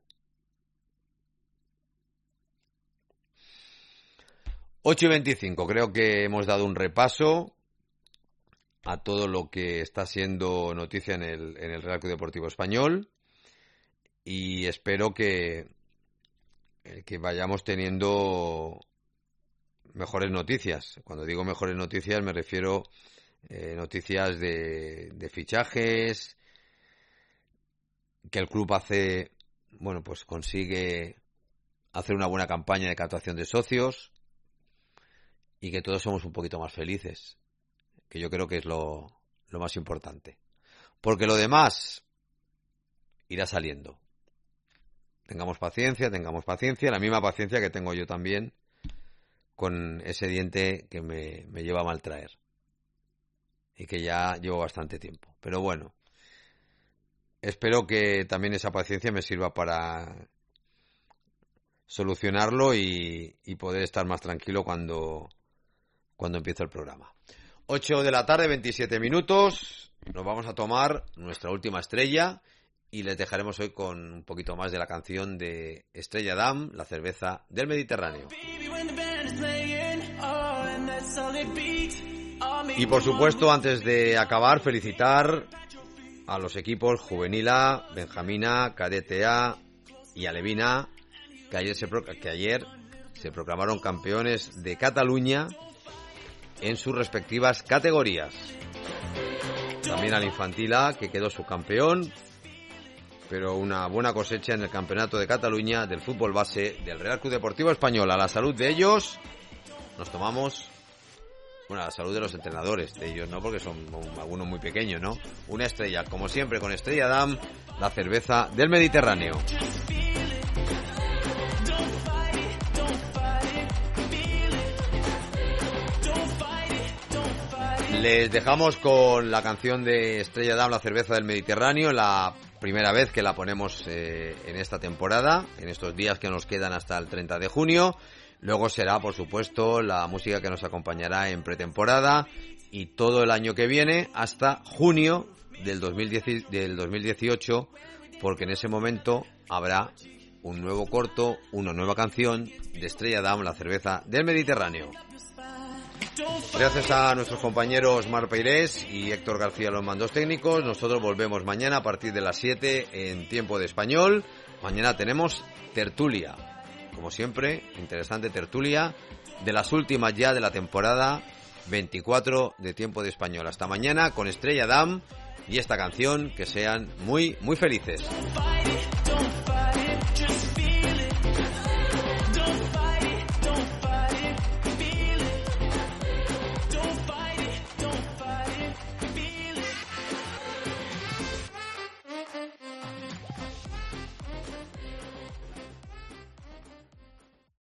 ocho y veinticinco, creo que hemos dado un repaso a todo lo que está siendo noticia en el, en el Real Club Deportivo Español y espero que, que vayamos teniendo mejores noticias. Cuando digo mejores noticias me refiero eh, noticias de, de fichajes, que el club hace, bueno, pues consigue hacer una buena campaña de captación de socios y que todos somos un poquito más felices, que yo creo que es lo, lo más importante. Porque lo demás irá saliendo. Tengamos paciencia, tengamos paciencia, la misma paciencia que tengo yo también con ese diente que me, me lleva a maltraer y que ya llevo bastante tiempo. Pero bueno, espero que también esa paciencia me sirva para solucionarlo y, y poder estar más tranquilo cuando, cuando empiece el programa. ocho de la tarde, veintisiete minutos. Nos vamos a tomar nuestra última estrella y les dejaremos hoy con un poquito más de la canción de Estrella Damm, la cerveza del Mediterráneo. Y por supuesto, antes de acabar, felicitar a los equipos Juvenil A, Benjamín A, Cadete A y Alevín A, que ayer se, pro- que ayer se proclamaron campeones de Cataluña en sus respectivas categorías. También al Infantil A, que quedó subcampeón, pero una buena cosecha en el Campeonato de Cataluña del fútbol base del Real Club Deportivo Español. A la salud de ellos nos tomamos, bueno, a la salud de los entrenadores, de ellos no, porque son algunos muy pequeños, ¿no? Una estrella, como siempre, con Estrella Damm, la cerveza del Mediterráneo. Les dejamos con la canción de Estrella Damm, la cerveza del Mediterráneo, la primera vez que la ponemos eh, en esta temporada, en estos días que nos quedan hasta el treinta de junio. Luego será, por supuesto, la música que nos acompañará en pretemporada y todo el año que viene hasta junio del dos mil diez, del dos mil dieciocho, porque en ese momento habrá un nuevo corto, una nueva canción de Estrella Damm, la cerveza del Mediterráneo. Gracias a nuestros compañeros Mar Peirés y Héctor García, los mandos técnicos. Nosotros volvemos mañana a partir de las siete en Tiempo de Español. Mañana tenemos tertulia, como siempre, interesante tertulia de las últimas ya de la temporada veinticuatro de Tiempo de Español. Hasta mañana con Estrella Damm y esta canción. Que sean muy, muy felices.